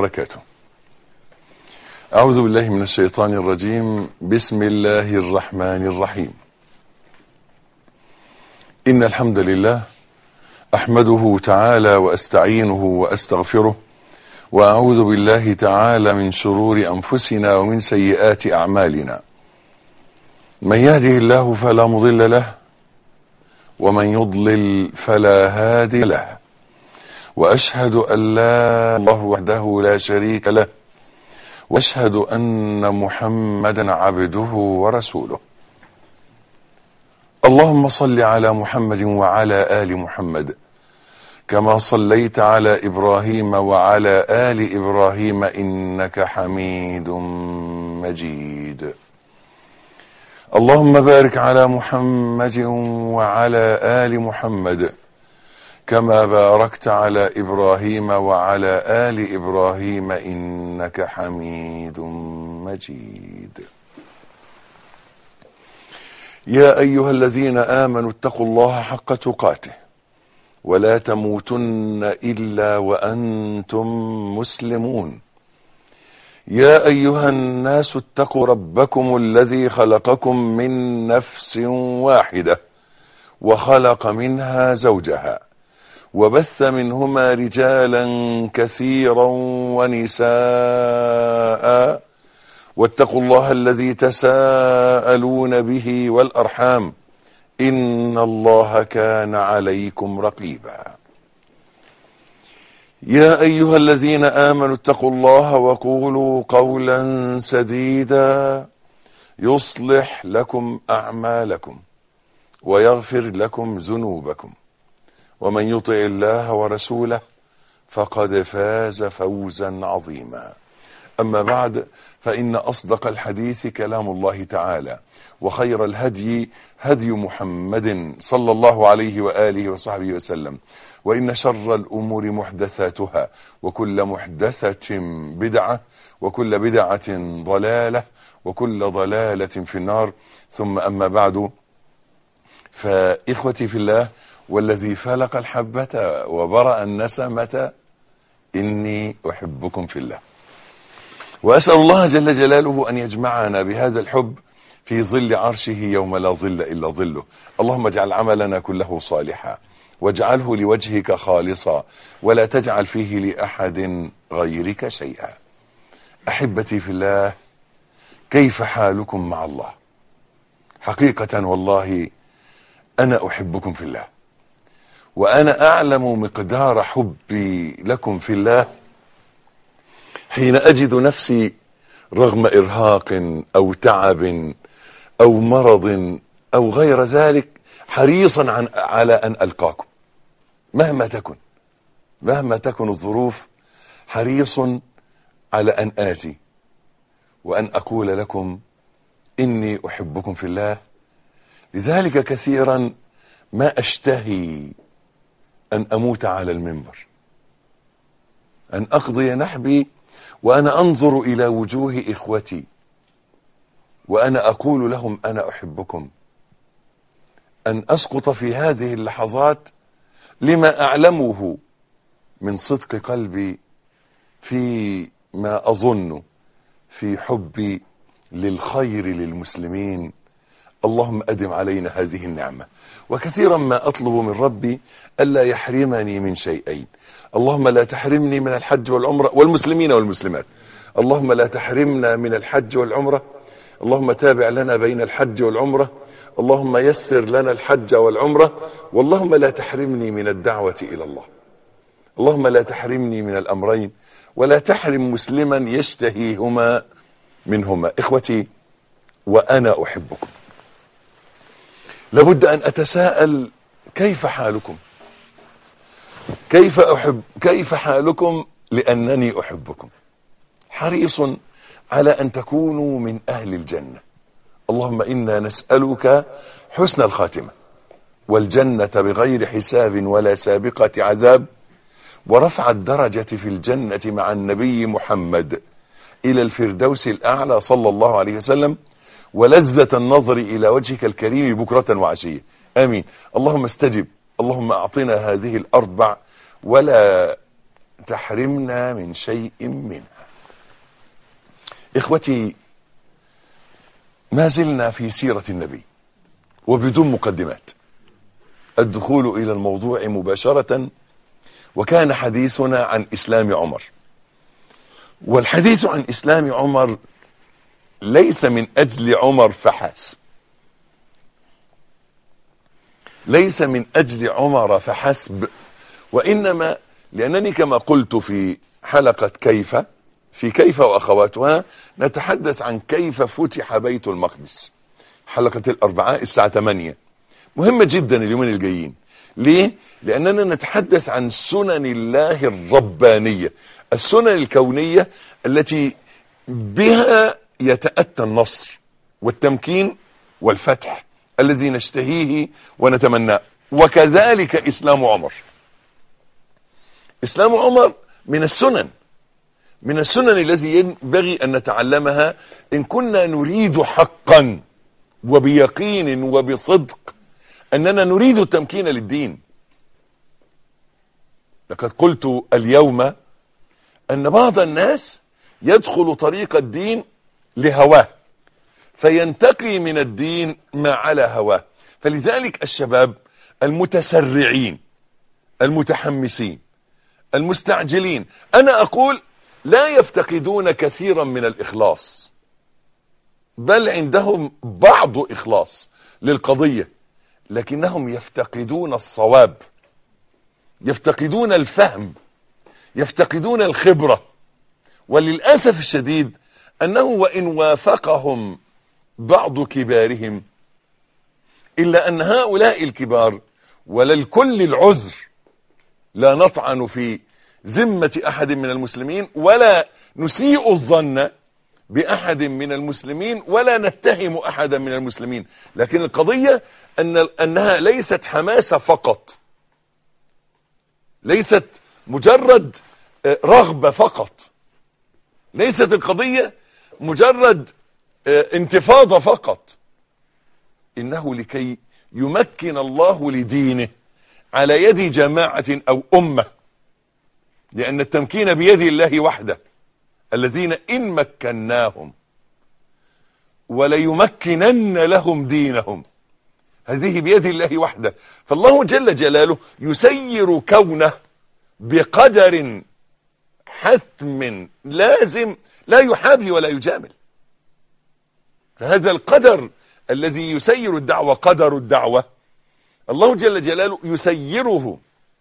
وبركاته. أعوذ بالله من الشيطان الرجيم. بسم الله الرحمن الرحيم. إن الحمد لله أحمده تعالى وأستعينه وأستغفره، وأعوذ بالله تعالى من شرور أنفسنا ومن سيئات أعمالنا. من يهده الله فلا مضل له، ومن يضلل فلا هادي له، وأشهد أن لا إله وحده لا شريك له، وأشهد أن محمدا عبده ورسوله. اللهم صل على محمد وعلى آل محمد كما صليت على إبراهيم وعلى آل إبراهيم إنك حميد مجيد. اللهم بارك على محمد وعلى آل محمد كما باركت على إبراهيم وعلى آل إبراهيم إنك حميد مجيد. يا أيها الذين آمنوا اتقوا الله حق تقاته ولا تموتن إلا وأنتم مسلمون. يا أيها الناس اتقوا ربكم الذي خلقكم من نفس واحدة وخلق منها زوجها وبث منهما رجالا كثيرا ونساء، واتقوا الله الذي تساءلون به والأرحام إن الله كان عليكم رقيبا. يا أيها الذين آمنوا اتقوا الله وقولوا قولا سديدا يصلح لكم أعمالكم ويغفر لكم ذنوبكم، ومن يطع الله ورسوله فقد فاز فوزا عظيما. أما بعد، فإن أصدق الحديث كلام الله تعالى، وخير الهدي هدي محمد صلى الله عليه وآله وصحبه وسلم، وإن شر الأمور محدثاتها، وكل محدثة بدعة، وكل بدعة ضلالة، وكل ضلالة في النار. ثم أما بعد، فإخوتي في الله، والذي فلق الحبة وبرأ النسمة، إني أحبكم في الله، وأسأل الله جل جلاله أن يجمعنا بهذا الحب في ظل عرشه يوم لا ظل إلا ظله. اللهم اجعل عملنا كله صالحا، واجعله لوجهك خالصا، ولا تجعل فيه لأحد غيرك شيئا. أحبتي في الله، كيف حالكم مع الله؟ حقيقة والله أنا أحبكم في الله، وأنا أعلم مقدار حبي لكم في الله حين أجد نفسي رغم إرهاق أو تعب أو مرض أو غير ذلك حريصا على أن ألقاكم مهما تكن الظروف، حريص على أن آتي وأن أقول لكم إني أحبكم في الله. لذلك كثيرا ما أشتهي أن أموت على المنبر، أن أقضي نحبي وأنا أنظر إلى وجوه إخوتي وأنا أقول لهم أنا أحبكم، أن أسقط في هذه اللحظات لما أعلمه من صدق قلبي فيما أظن في حبي للخير للمسلمين. اللهم أدم علينا هذه النعمة. وكثيرا ما أطلب من ربي ألا يحرمني من شيئين. اللهم لا تحرمني من الحج والعمرة والمسلمين والمسلمات. اللهم لا تحرمنا من الحج والعمرة. اللهم تابع لنا بين الحج والعمرة. اللهم يسر لنا الحج والعمرة. واللهم لا تحرمني من الدعوة إلى الله. اللهم لا تحرمني من الأمرين، ولا تحرم مسلما يشتهيهما منهما. إخوتي، وأنا أحبكم. لابد أن أتساءل: كيف حالكم؟ كيف حالكم؟ لأنني أحبكم، حريص على أن تكونوا من أهل الجنة. اللهم إنا نسألك حسن الخاتمة، والجنة بغير حساب ولا سابقة عذاب، ورفع الدرجة في الجنة مع النبي محمد إلى الفردوس الأعلى صلى الله عليه وسلم، ولذة النظر إلى وجهك الكريم بكرة وعشية. آمين. اللهم استجب. اللهم أعطنا هذه الأربع ولا تحرمنا من شيء منها. إخوتي، ما زلنا في سيرة النبي وبدون مقدمات، الدخول إلى الموضوع مباشرة. وكان حديثنا عن إسلام عمر، والحديث عن إسلام عمر ليس من أجل عمر فحسب، ليس من أجل عمر فحسب، وإنما لأنني كما قلت في حلقة كيف وأخواتها نتحدث عن كيف فتح بيت المقدس، حلقة الأربعاء الساعة 8، مهمة جدا اليومين الجايين. ليه؟ لأننا نتحدث عن سنن الله الربانية، السنن الكونية التي بها يتأتى النصر والتمكين والفتح الذي نشتهيه ونتمناه. وكذلك إسلام عمر. إسلام عمر من السنن التي ينبغي أن نتعلمها إن كنا نريد حقا وبيقين وبصدق أننا نريد التمكين للدين. لقد قلت اليوم أن بعض الناس يدخل طريق الدين لهواه فينتقي من الدين ما على هواه. فلذلك الشباب المتسرعين المتحمسين المستعجلين، أنا أقول لا يفتقدون كثيرا من الإخلاص، بل عندهم بعض إخلاص للقضية، لكنهم يفتقدون الصواب، يفتقدون الفهم، يفتقدون الخبرة. وللأسف الشديد أنه وإن وافقهم بعض كبارهم إلا أن هؤلاء الكبار وللكل العذر، لا نطعن في ذمة أحد من المسلمين ولا نسيء الظن بأحد من المسلمين ولا نتهم أحدا من المسلمين، لكن القضية أنها ليست حماسة فقط، ليست مجرد رغبة فقط، ليست القضية مجرد انتفاضة فقط، إنه لكي يمكن الله لدينه على يد جماعة أو أمة، لأن التمكين بيد الله وحده، الذين إن مكناهم وليمكنن لهم دينهم، هذه بيد الله وحده. فالله جل جلاله يسير كونه بقدر حتم لازم لا يحابي ولا يجامل. فهذا القدر الذي يسير الدعوة، قدر الدعوة، الله جل جلاله يسيره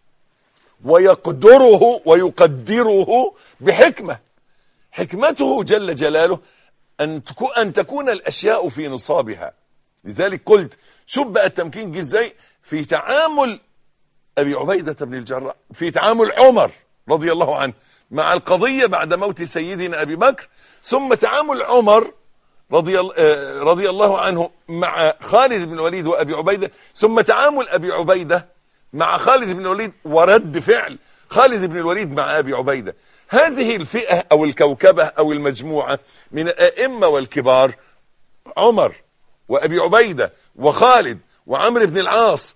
ويقدره ويقدره بحكمة. حكمته جل جلاله أن تكون الأشياء في نصابها. لذلك قلت شوف بقى التمكين جه ازاي في تعامل أبي عبيدة بن الجراح، في تعامل عمر رضي الله عنه مع القضية بعد موت سيدنا أبي بكر، ثم تعامل عمر رضي الله عنه مع خالد بن الوليد وأبي عبيدة، ثم تعامل أبي عبيدة مع خالد بن الوليد ورد فعل خالد بن الوليد مع أبي عبيدة. هذه الفئة أو الكوكبة أو المجموعة من الأئمة والكبار، عمر وأبي عبيدة وخالد وعمرو بن العاص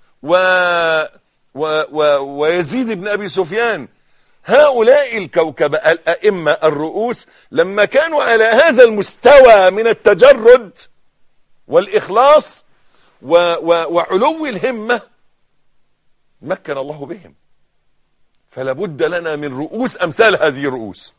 ويزيد بن أبي سفيان، هؤلاء الكوكبة الأئمة الرؤوس لما كانوا على هذا المستوى من التجرد والإخلاص وعلو الهمة مكن الله بهم. فلا بد لنا من رؤوس أمثال هذه الرؤوس،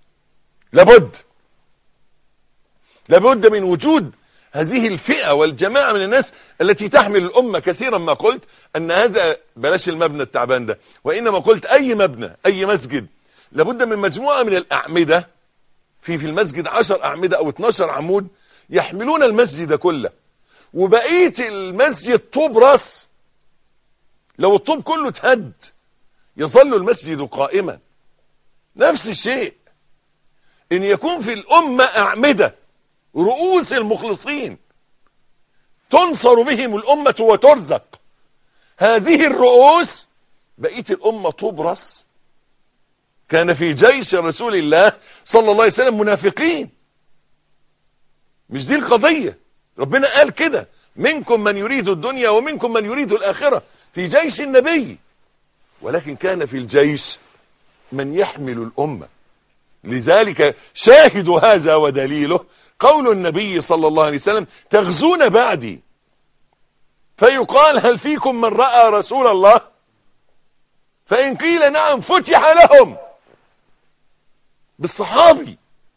لابد من وجود هذه الفئة والجماعة من الناس التي تحمل الأمة. كثيرا ما قلت أن هذا بلاش المبنى التعبان ده، وإنما قلت أي مبنى أي مسجد لابد من مجموعة من الأعمدة، في المسجد 10 أعمدة أو 12 عمود يحملون المسجد كله، وبقية المسجد طوب راس. لو الطوب كله اتهد يظل المسجد قائما. نفس الشيء إن يكون في الأمة أعمدة رؤوس المخلصين تنصر بهم الأمة وترزق، هذه الرؤوس بقية الأمة طوب راس. كان في جيش رسول الله صلى الله عليه وسلم منافقين، مش دي القضية. ربنا قال كده منكم من يريد الدنيا ومنكم من يريد الآخرة في جيش النبي، ولكن كان في الجيش من يحمل الأمة. لذلك شاهد هذا ودليله قول النبي صلى الله عليه وسلم: تغزون بعدي فيقال: هل فيكم من رأى رسول الله؟ فإن قيل نعم فتح لهم بالصحابي.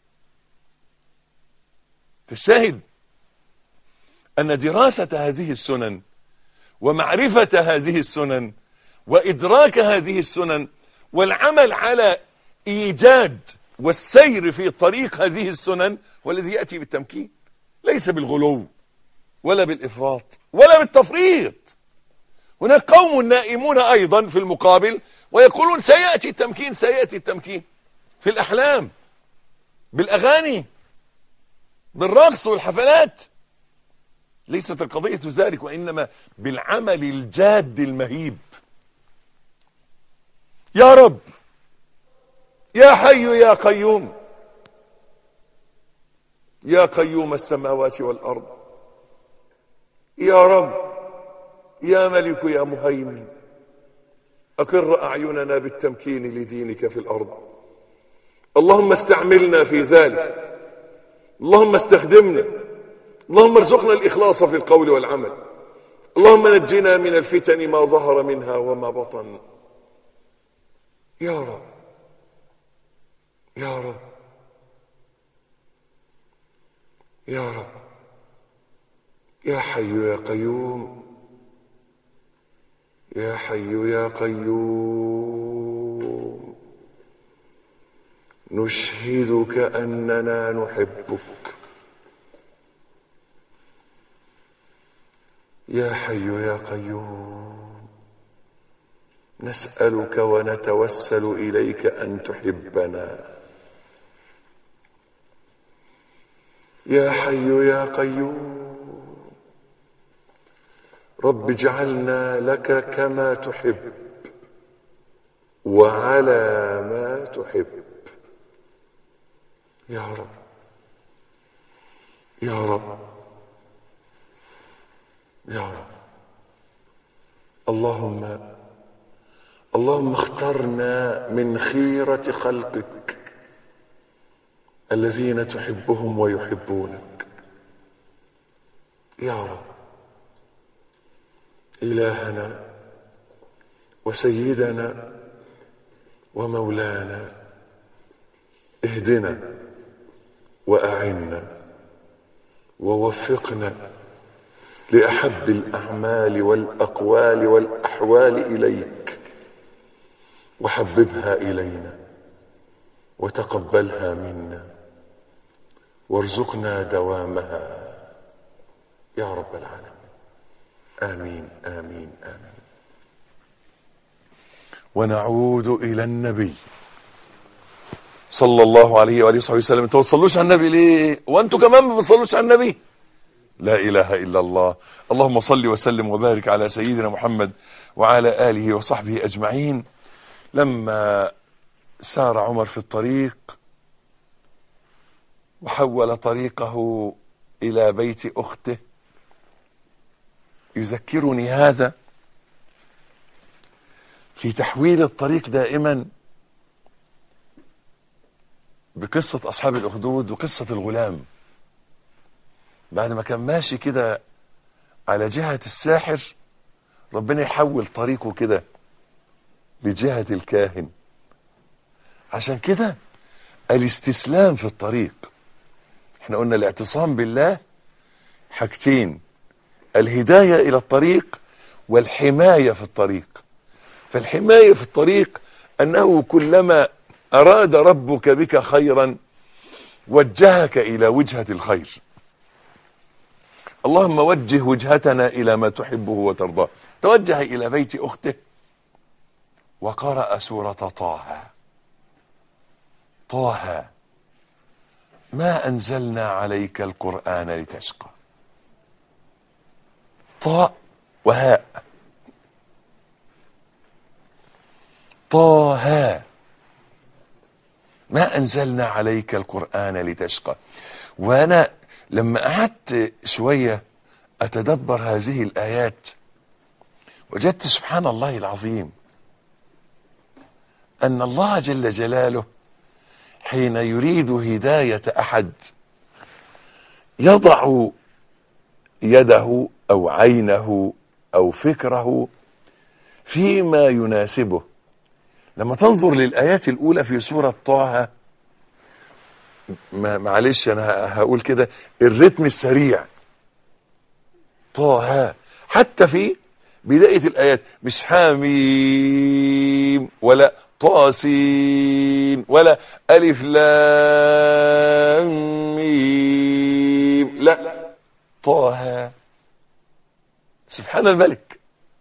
فالشاهد أن دراسة هذه السنن ومعرفة هذه السنن وإدراك هذه السنن والعمل على إيجاد والسير في طريق هذه السنن والذي يأتي بالتمكين، ليس بالغلو ولا بالإفراط ولا بالتفريط. هناك قوم نائمون أيضا في المقابل ويقولون سيأتي التمكين، سيأتي التمكين في الأحلام، بالأغاني، بالرقص والحفلات. ليست القضية ذلك، وإنما بالعمل الجاد المهيب. يا رب يا حي يا قيوم، يا قيوم السماوات والأرض، يا رب يا ملك يا مهيمن، أقر أعيننا بالتمكين لدينك في الأرض. اللهم استعملنا في ذلك، اللهم استخدمنا، اللهم ارزقنا الإخلاص في القول والعمل، اللهم نجنا من الفتن ما ظهر منها وما بطن. يا رب يا رب يا رب يا حي يا قيوم، يا حي يا قيوم، نشهدك أننا نحبك. يا حي يا قيوم، نسألك ونتوسل إليك أن تحبنا. يا حي يا قيوم، رب اجعلنا لك كما تحب وعلى ما تحب. يا رب يا رب يا رب. اللهم اخترنا من خيرة خلقك الذين تحبهم ويحبونك. يا رب إلهنا وسيدنا ومولانا، اهدنا وأعنا ووفقنا لأحب الأعمال والأقوال والأحوال إليك، وحببها إلينا وتقبلها منا وارزقنا دوامها يا رب العالمين. آمين آمين آمين. ونعود إلى النبي صلى الله عليه وآله وصحبه وسلم. انتوا ما بتصلوش على النبي ليه؟ وانتوا كمان ما بتصلوش على النبي؟ لا إله إلا الله. اللهم صل وسلم وبارك على سيدنا محمد وعلى آله وصحبه أجمعين. لما سار عمر في الطريق وحول طريقه إلى بيت أخته، يذكرني هذا في تحويل الطريق دائما بقصة أصحاب الأخدود وقصة الغلام. بعد ما كان ماشي كده على جهة الساحر، ربنا يحول طريقه كده لجهة الكاهن. عشان كده الاستسلام في الطريق. احنا قلنا الاعتصام بالله حاجتين: الهداية إلى الطريق والحماية في الطريق. فالحماية في الطريق أنه كلما أراد ربك بك خيرا وجهك إلى وجهة الخير. اللهم وجه وجهتنا إلى ما تحبه وترضاه. توجه إلى بيت أخته وقرأ سورة طه. طه ما أنزلنا عليك القرآن لتشقى. طاء وهاء. طه ما أنزلنا عليك القرآن لتشقى. وأنا لما قعدت شوية أتدبر هذه الآيات وجدت سبحان الله العظيم أن الله جل جلاله حين يريد هداية أحد يضع يده أو عينه أو فكره فيما يناسبه. لما تنظر للآيات الأولى في سورة طه، معلش أنا هقول كده، الرتم السريع، طه، حتى في بداية الآيات مش حاميم ولا طاسين ولا ألف لام ميم، لا، طه. سبحان الملك.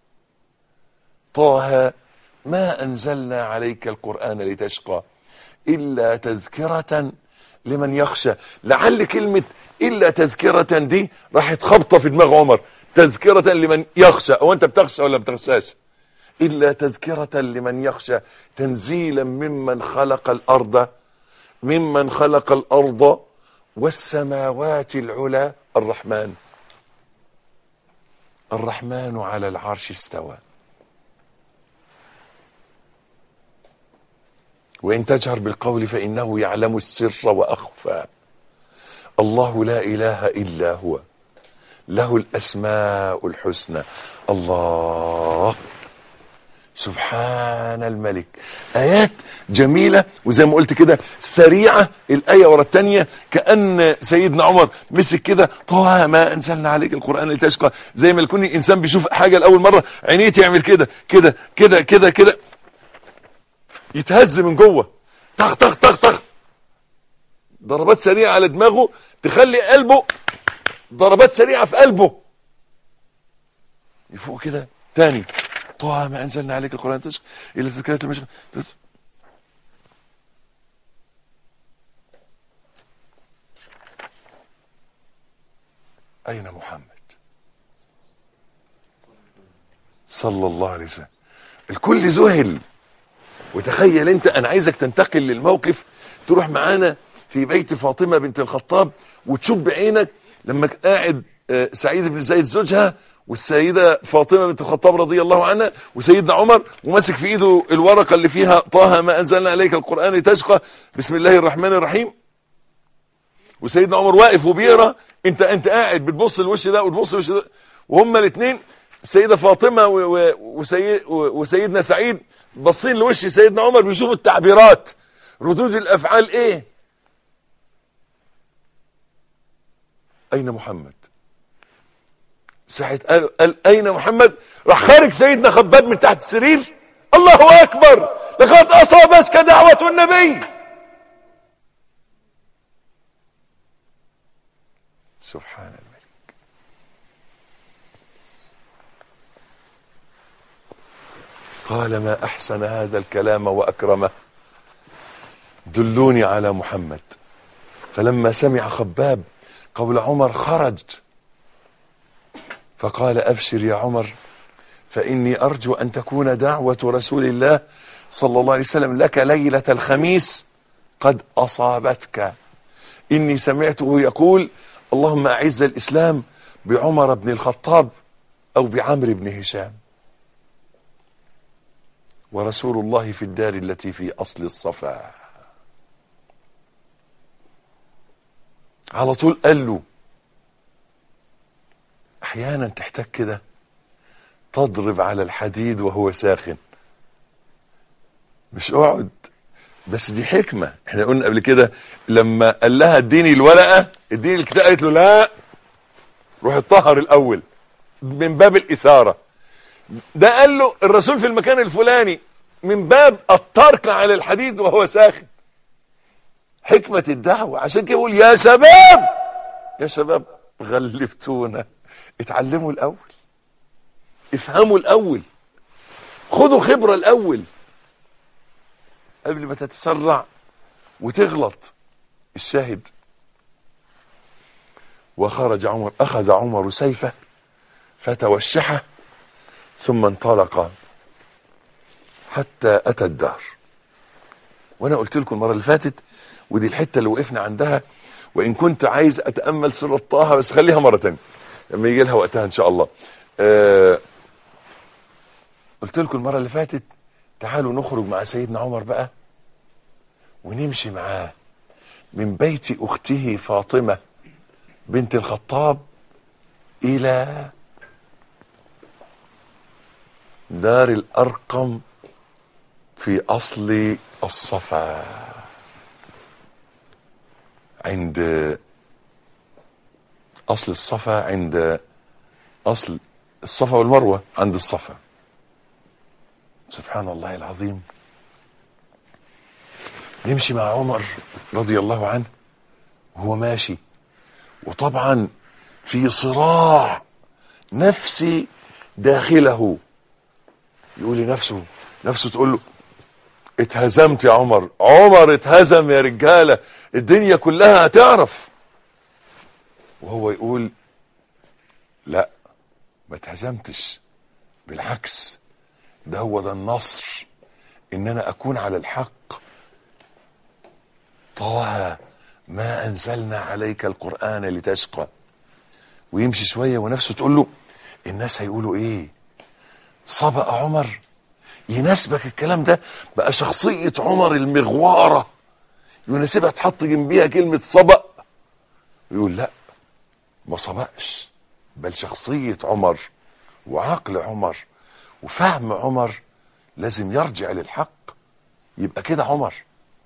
طه ما أنزلنا عليك القرآن لتشقى إلا تذكرة لمن يخشى. لعل كلمة إلا تذكرة دي راحت خبطة في دماغ عمر، تذكرة لمن يخشى، أو أنت بتخشى ولا بتخشاش؟ إلا تذكرة لمن يخشى، تنزيلا ممن خلق الأرض والسماوات العلى. الرحمن على العرش استوى. وإن تجهر بالقول فإنه يعلم السر وأخفى. الله لا إله إلا هو، له الأسماء الحسنى. الله سبحان الملك. آيات جميلة، وزي ما قلت كده سريعة، الآية ورا التانية، كأن سيدنا عمر مسك كده، طه ما أنزلنا عليك القرآن لتشقى، زي ما يكون إنسان بيشوف حاجة لأول مرة عينيه تعمل كده كده كده كده كده، يتهز من جوه، طخ طخ طخ طخ، ضربات سريعة على دماغه تخلي قلبه، ضربات سريعة في قلبه، يفوق كده تاني. طه ما أنزلنا عليك القرآن تشقى إلا تذكرة لمن يخشى. أين محمد صلى الله عليه وسلم؟ الكل ذهل. وتخيل انت، انا عايزك تنتقل للموقف، تروح معانا في بيت فاطمة بنت الخطاب وتشوف بعينك لما قاعد سعيد بن زيد زوجها والسيدة فاطمة بنت الخطاب رضي الله عنها وسيدنا عمر، وماسك في ايده الورقة اللي فيها طه ما أنزلنا عليك القرآن لتشقى بسم الله الرحمن الرحيم، وسيدنا عمر واقف وبيقرا، انت قاعد بتبص الوش ده وتبص الوش ده، وهما الاثنين السيدة فاطمة وسيدنا سعيد باصين لوش سيدنا عمر بيشوفوا التعبيرات، ردود الافعال ايه. اين محمد؟ ساعة قال اين محمد، راح خارج سيدنا خباب من تحت السرير، الله اكبر لقد اصابتك دعوة النبي. سبحان الملك. قال ما احسن هذا الكلام واكرمه، دلوني على محمد. فلما سمع خباب قول عمر خرج فقال ابشر يا عمر فاني ارجو ان تكون دعوة رسول الله صلى الله عليه وسلم لك ليلة الخميس قد اصابتك. اني سمعته يقول اللهم اعز الاسلام بعمر بن الخطاب او بعمرو بن هشام، ورسول الله في الدار التي في اصل الصفا. على طول قال له احيانا تحتاج كده تضرب على الحديد وهو ساخن، مش اقعد بس. دي حكمة، احنا قلنا قبل كده لما قال لها اديني الورقة اديني الكتاب، قالت له لا روح اتطهر الاول من باب الاثارة. ده قال له الرسول في المكان الفلاني من باب الطرق على الحديد وهو ساخن. حكمة الدعوة. عشان كده يقول يا شباب، يا شباب غلفتونا، اتعلموا الاول، افهموا الاول، خدوا خبرة الاول قبل ما تتسرع وتغلط. الشاهد وخرج عمر، اخذ عمر سيفه فتوشحه ثم انطلق حتى اتى الدار. وانا قلت لكم المره اللي فاتت، ودي الحته اللي وقفنا عندها، وان كنت عايز اتامل سوره طه بس خليها مره تانية لما يجي لها وقتها ان شاء الله. قلت لكم المره اللي فاتت تعالوا نخرج مع سيدنا عمر بقى ونمشي معاه من بيت اخته فاطمة بنت الخطاب الى دار الارقم في اصل الصفا، عند اصل الصفا، عند اصل الصفا والمروة عند الصفا. سبحان الله العظيم. نمشي مع عمر رضي الله عنه وهو ماشي، وطبعا في صراع نفسي داخله، يقول لنفسه، نفسه تقول له اتهزمت يا عمر، عمر اتهزم يا رجالة، الدنيا كلها هتعرف. وهو يقول لا، ما اتهزمتش، بالعكس، ده هو ده النصر، ان انا اكون على الحق. طه ما انزلنا عليك القرآن لتشقى. ويمشي شوية ونفسه تقول له الناس هيقولوا ايه، سبق عمر، يناسبك الكلام ده، بقى شخصية عمر المغوارة يناسبها تحط جنبيها كلمة سبق. يقول لا، ما سبقش، بل شخصية عمر وعقل عمر وفهم عمر لازم يرجع للحق، يبقى كده عمر.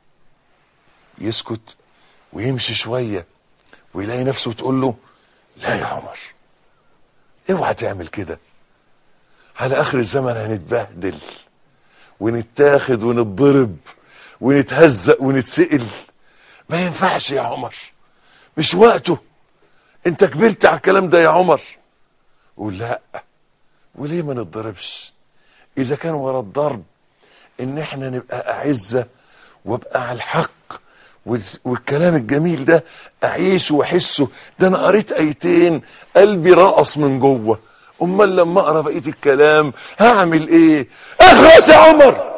يسكت ويمشي شوية ويلاقي نفسه تقول له لا يا عمر، اوعى تعمل كده، على اخر الزمن هنتبهدل ونتاخد ونتضرب ونتهزق ونتسئل، ما ينفعش يا عمر، مش وقته، انت كبرت على الكلام ده يا عمر. قول لا، وليه ما نتضربش اذا كان ورا الضرب ان احنا نبقى اعزة وابقى على الحق، والكلام الجميل ده اعيشه واحسه. ده انا قريت ايتين قلبي رقص من جوه، امال لما اقرا بقيه الكلام هعمل ايه؟ اخلص يا عمر.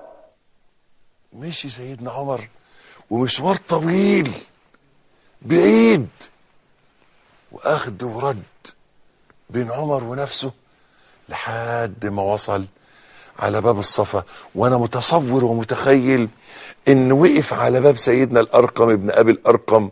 مشي سيدنا عمر ومشوار طويل بعيد، واخد ورد بين عمر ونفسه لحد ما وصل على باب الصفا. وانا متصور ومتخيل ان وقف على باب سيدنا الارقم ابن ابي الارقم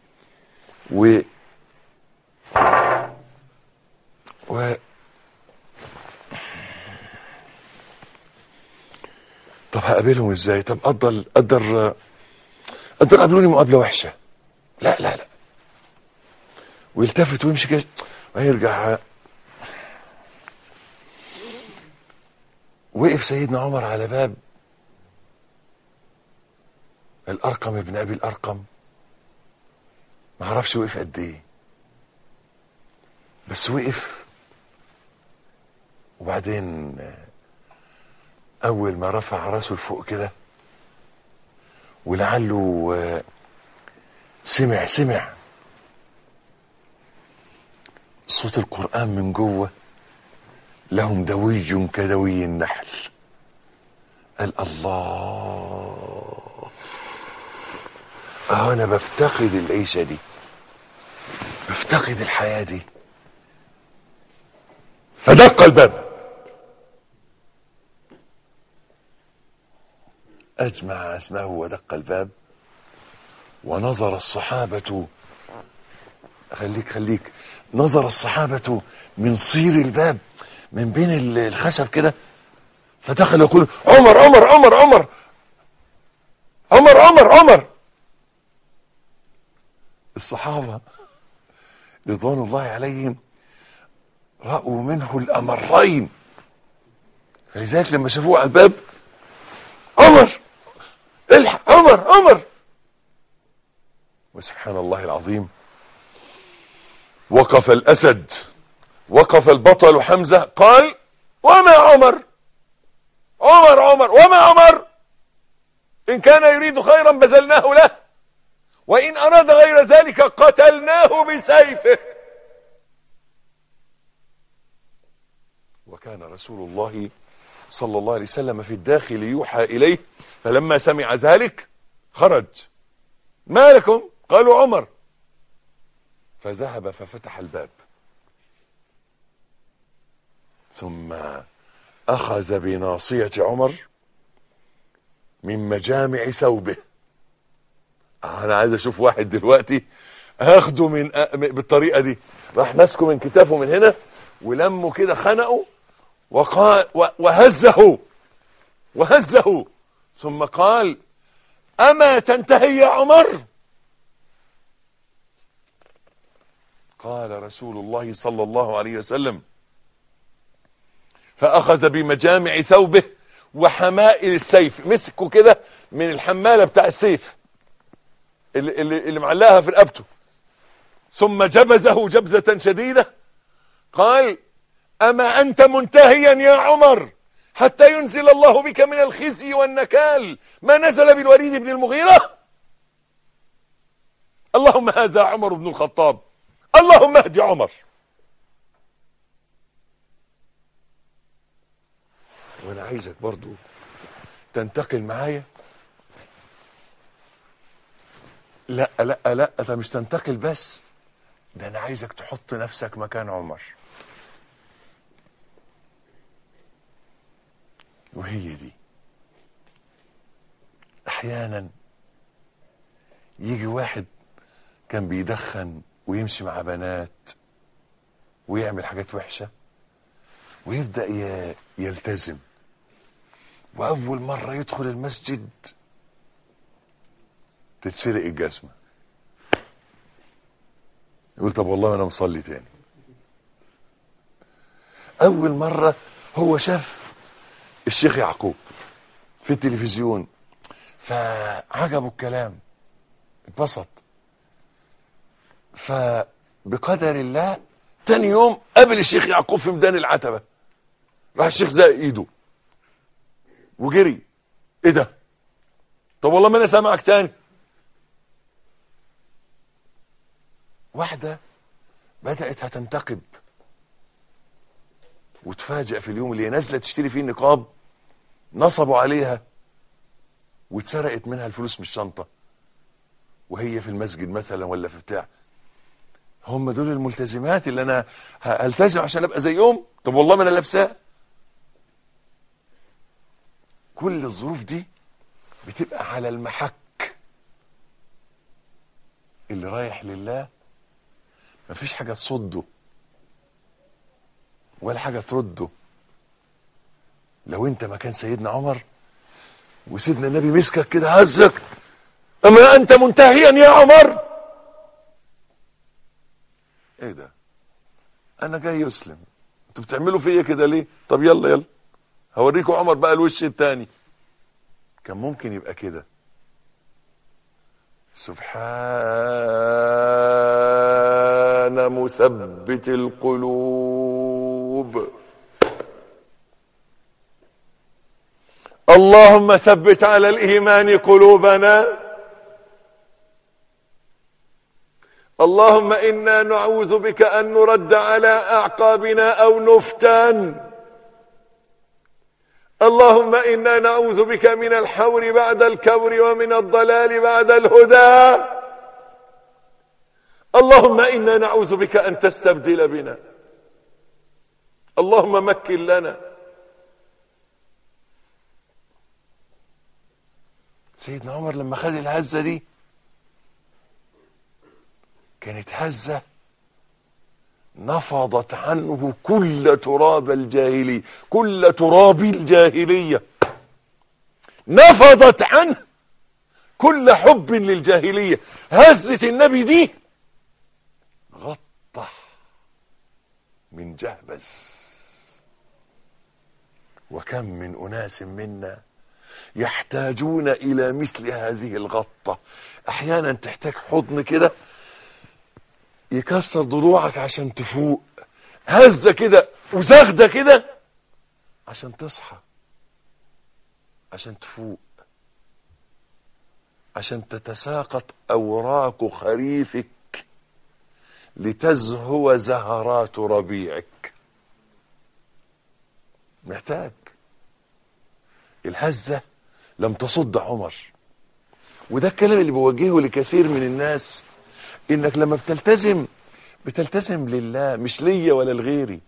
طب هقابلهم ازاي؟ طب قدر قابلوني مقابله وحشه، لا لا لا، ويلتفت ويمشي كده ويرجع. وقف سيدنا عمر على باب الارقم ابن ابي الارقم، ما اعرفش وقف قد ايه، بس وقف. وبعدين اول ما رفع راسه لفوق كده ولعله سمع صوت القرآن من جوه، لهم دوي كدوي النحل. قال الله، انا بفتقد العيشة دي، بفتقد الحياة دي. فدق الباب، اجمع اسمه ودق الباب، ونظر الصحابة، خليك نظر الصحابة من صير الباب من بين الخشب كده، فدخل يقول عمر عمر عمر عمر عمر عمر عمر. الصحابة رضوان الله عليهم رأوا منه الأمرين، فلذلك لما شافوه على الباب عمر الحق عمر عمر. وسبحان الله العظيم، وقف الأسد، وقف البطل حمزة، قال وما عمر، عمر عمر وما عمر، إن كان يريد خيرا بذلناه له، وإن أراد غير ذلك قتلناه بسيفه. وكان رسول الله صلى الله عليه وسلم في الداخل يوحى إليه، فلما سمع ذلك خرج. ما لكم؟ قالوا عمر. فذهب ففتح الباب، ثم أخذ بناصية عمر من مجامع ثوبه. انا عايز اشوف واحد دلوقتي هاخده بالطريقه دي، راح ماسكه من كتافه من هنا ولمه كده خنقه وقال وهزه ثم قال: اما تنتهي يا عمر؟ قال رسول الله صلى الله عليه وسلم: فاخذ بمجامع ثوبه وحمائل السيف، مسكه كده من الحمالة بتاع السيف اللي معلقها في رقبته، ثم جبزه جبزة شديدة. قال: اما انت منتهيا يا عمر حتى ينزل الله بك من الخزي والنكال ما نزل بالوليد بن المغيرة؟ اللهم هذا عمر بن الخطاب، اللهم اهد عمر. وانا عايزك برضو تنتقل معايا. لا لا لا، ده مش تنتقل بس، ده انا عايزك تحط نفسك مكان عمر. وهي دي احيانا يجي واحد كان بيدخن ويمشي مع بنات ويعمل حاجات وحشة ويبدأ يلتزم، وأول مرة يدخل المسجد تتسرق الجزمة، يقول: طب والله أنا مصلي تاني. أول مرة هو شاف الشيخ يعقوب في التلفزيون فعجبه الكلام، اتبسط، فبقدر الله تاني يوم قابل الشيخ يعقوب في ميدان العتبة، راح الشيخ زق ايده وجري: ايه ده؟ طب والله ما انا سامعك تاني. واحدة بدأت هتنتقب وتفاجأ في اليوم اللي هي نازلة تشتري فيه النقاب نصبوا عليها واتسرقت منها الفلوس من الشنطة وهي في المسجد مثلا ولا في بتاع. هم دول الملتزمات اللي انا هلتزم عشان ابقى زيهم؟ طب والله ما انا لابساه. كل الظروف دي بتبقى على المحك. اللي رايح لله مفيش حاجة تصده ولا حاجة ترده. لو انت مكان سيدنا عمر وسيدنا النبي مسكك كده هزك: اما انت منتهيا يا عمر؟ ايه ده؟ انا جاي اسلم، انتوا بتعملوا فيا كده ليه؟ طب يلا يلا هوريكم عمر بقى الوش التاني. كان ممكن يبقى كده: سبحان مثبت القلوب، اللهم ثبت على الإيمان قلوبنا، اللهم إنا نعوذ بك أن نرد على أعقابنا أو نفتن، اللهم إنا نعوذ بك من الحور بعد الكور ومن الضلال بعد الهدى، اللهم إنا نعوذ بك أن تستبدل بنا، اللهم مكن لنا. سيدنا عمر لما خد الهزة دي كانت هزة نفضت عنه كل تراب الجاهلية، كل تراب الجاهلية نفضت عنه كل حب للجاهلية. هزة النبي دي غطى من جهبذ. وكم من أناس منا يحتاجون إلى مثل هذه الغطة. أحيانا تحتاج حضن كده يكسر ضلوعك عشان تفوق، هزة كده وزغدة كده عشان تصحى، عشان تفوق، عشان تتساقط أوراق خريفك لتزهو زهرات ربيعك. محتاج. الهزة لم تصد عمر، وده الكلام اللي بوجهه لكثير من الناس، انك لما بتلتزم لله مش ليا ولا لغيري.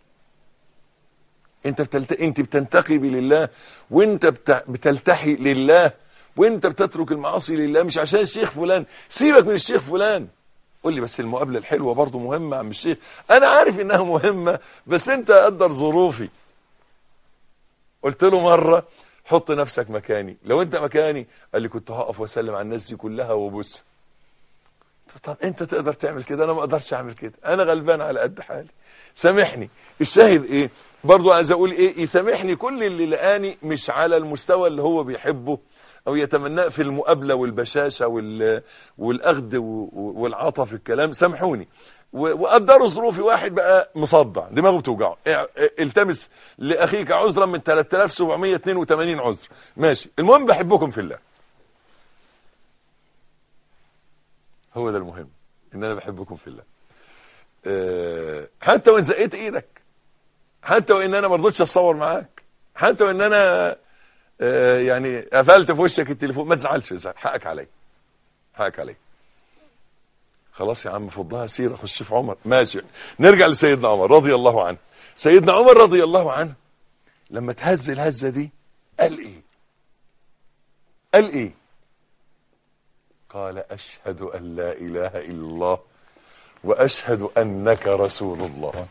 انت بتنتقي لله، وانت بتلتحي لله، وانت بتترك المعاصي لله مش عشان الشيخ فلان. سيبك من الشيخ فلان، قول لي بس المقابله الحلوه برضو مهمه يا عم الشيخ. انا عارف انها مهمه بس انت قدر ظروفي. قلت له مره حط نفسك مكاني، لو انت مكاني. قال لي كنت هقف واسلم على الناس دي كلها وبص. طب انت تقدر تعمل كده، انا ما اقدرش اعمل كده، انا غلبان على قد حالي، سامحني. الشاهد ايه برضو عايز اقول ايه، يسامحني كل اللي لقاني مش على المستوى اللي هو بيحبه او يتمناه في المقابله والبشاشه والاخذ والعطف في الكلام. سامحوني وقدروا ظروفي. واحد بقى مصدع دماغه بتوجعه، التمس لاخيك عذرا من 3782 عذر، ماشي. المهم بحبكم في الله، هو ده المهم، ان انا بحبكم في الله. حتى وان زقيت ايدك، حتى وان انا ما رضيتش اتصور معاك، حتى وان انا يعني قفلت في وشك التليفون، ما تزعلش، حقك علي، حقك علي. خلاص يا عم فضها سيره، خش في عمر، ماشي. نرجع لسيدنا عمر رضي الله عنه. سيدنا عمر رضي الله عنه لما تهز الهزه دي قال ايه؟ قال ايه؟ قال اشهد ان لا اله الا الله واشهد انك رسول الله.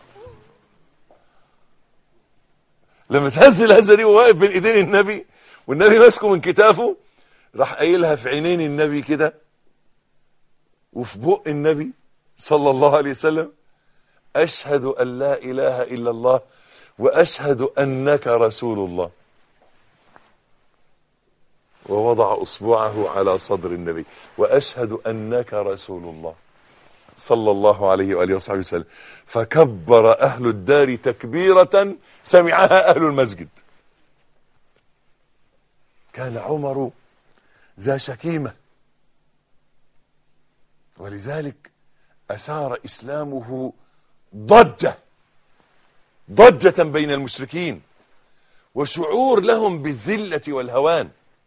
لما تهز الهزه دي وواقف بين ايدين النبي والنبي ماسكه من كتافه، راح قايلها في عينين النبي كده وفي بق النبي صلى الله عليه وسلم: اشهد ان لا اله الا الله واشهد انك رسول الله. ووضع اصبعه على صدر النبي: واشهد انك رسول الله، صلى الله عليه واله وصحبه وسلم. فكبر اهل الدار تكبيرة سمعها اهل المسجد. كان عمر ذا شكيمة، ولذلك اثار اسلامه ضجة بين المشركين وشعور لهم بالذلة والهوان،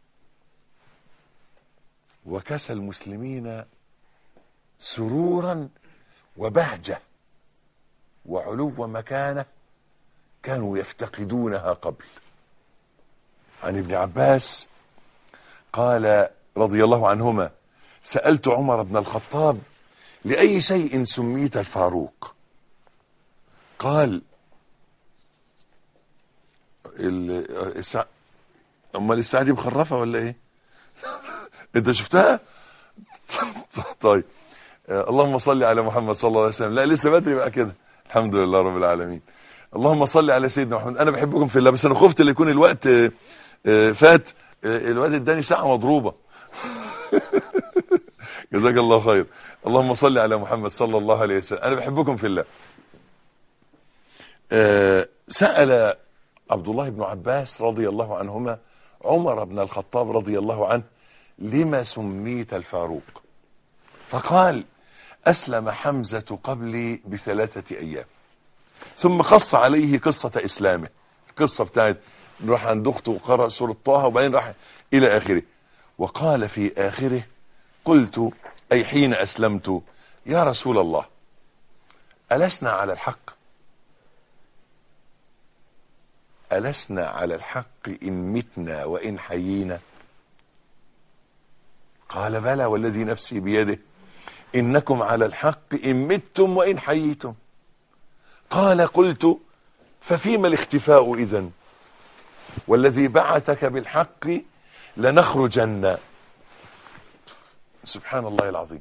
وكسى المسلمين سرورا وبهجة وعلو مكانة كانوا يفتقدونها قبل. عن ابن عباس قال رضي الله عنهما: سألت عمر بن الخطاب: لأي شيء سميت الفاروق؟ قال: امال الساعة دي مخرفة ولا ايه؟ انت شفتها؟ طيب. اللهم صل على محمد صلى الله عليه وسلم. لا لسه بدري بقى كده، الحمد لله رب العالمين. اللهم صل على سيدنا محمد. انا بحبكم في الله، بس انا خفت اللي يكون الوقت فات. الوقت اداني ساعة مضروبة. جزاك الله خير. اللهم صل على محمد صلى الله عليه وسلم. انا بحبكم في الله. سأل عبد الله بن عباس رضي الله عنهما عمر بن الخطاب رضي الله عنه: لما سميت الفاروق؟ فقال: أسلم حمزة قبلي ب3 أيام. ثم قص عليه قصة إسلامه، القصة بتاعت راح عند أخته وقرأ سورة طه وبعدين راح إلى آخره. وقال في آخره: قلت أي حين أسلمت: يا رسول الله، ألسنا على الحق؟ ألسنا على الحق إن متنا وإن حيينا؟ قال: بلى والذي نفسي بيده إنكم على الحق إن متم وإن حييتم. قال: قلت ففيما الاختفاء إذن؟ والذي بعثك بالحق لنخرجن. سبحان الله العظيم.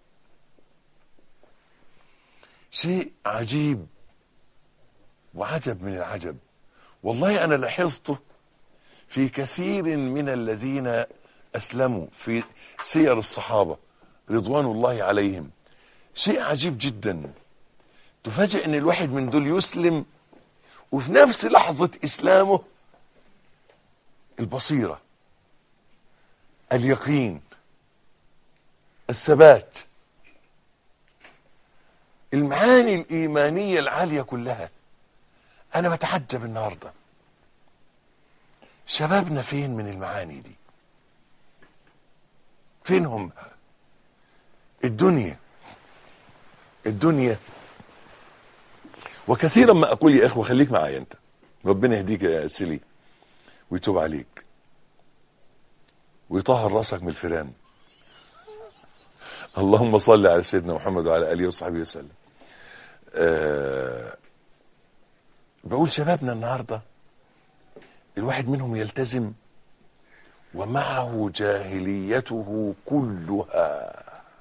شيء عجيب وعجب من العجب. والله أنا لاحظته في كثير من الذين أسلموا في سير الصحابة رضوان الله عليهم. شيء عجيب جدا، تفاجئ ان الواحد من دول يسلم وفي نفس لحظة اسلامه البصيرة، اليقين، الثبات، المعاني الإيمانية العالية كلها. أنا بتعجب النهاردة شبابنا فين من المعاني دي؟ فين هم؟ الدنيا. وكثيرا ما أقول يا أخوة خليك معايا أنت، ربنا يهديك يا سيلي ويتوب عليك. ويطهر راسك من الفيران. اللهم صل على سيدنا محمد وعلى آله وصحبه وسلم. بقول شبابنا النهاردة الواحد منهم يلتزم ومعه جاهليته كلها،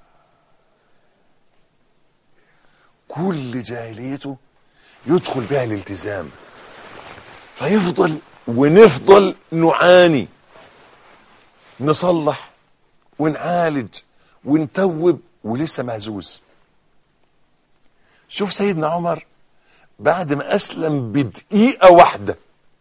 كل جاهليته يدخل بها الالتزام، فيفضل ونفضل نعاني، نصلح ونعالج ونتوب ولسه مهزوز. شوف سيدنا عمر بعد ما أسلم بدقيقة واحدة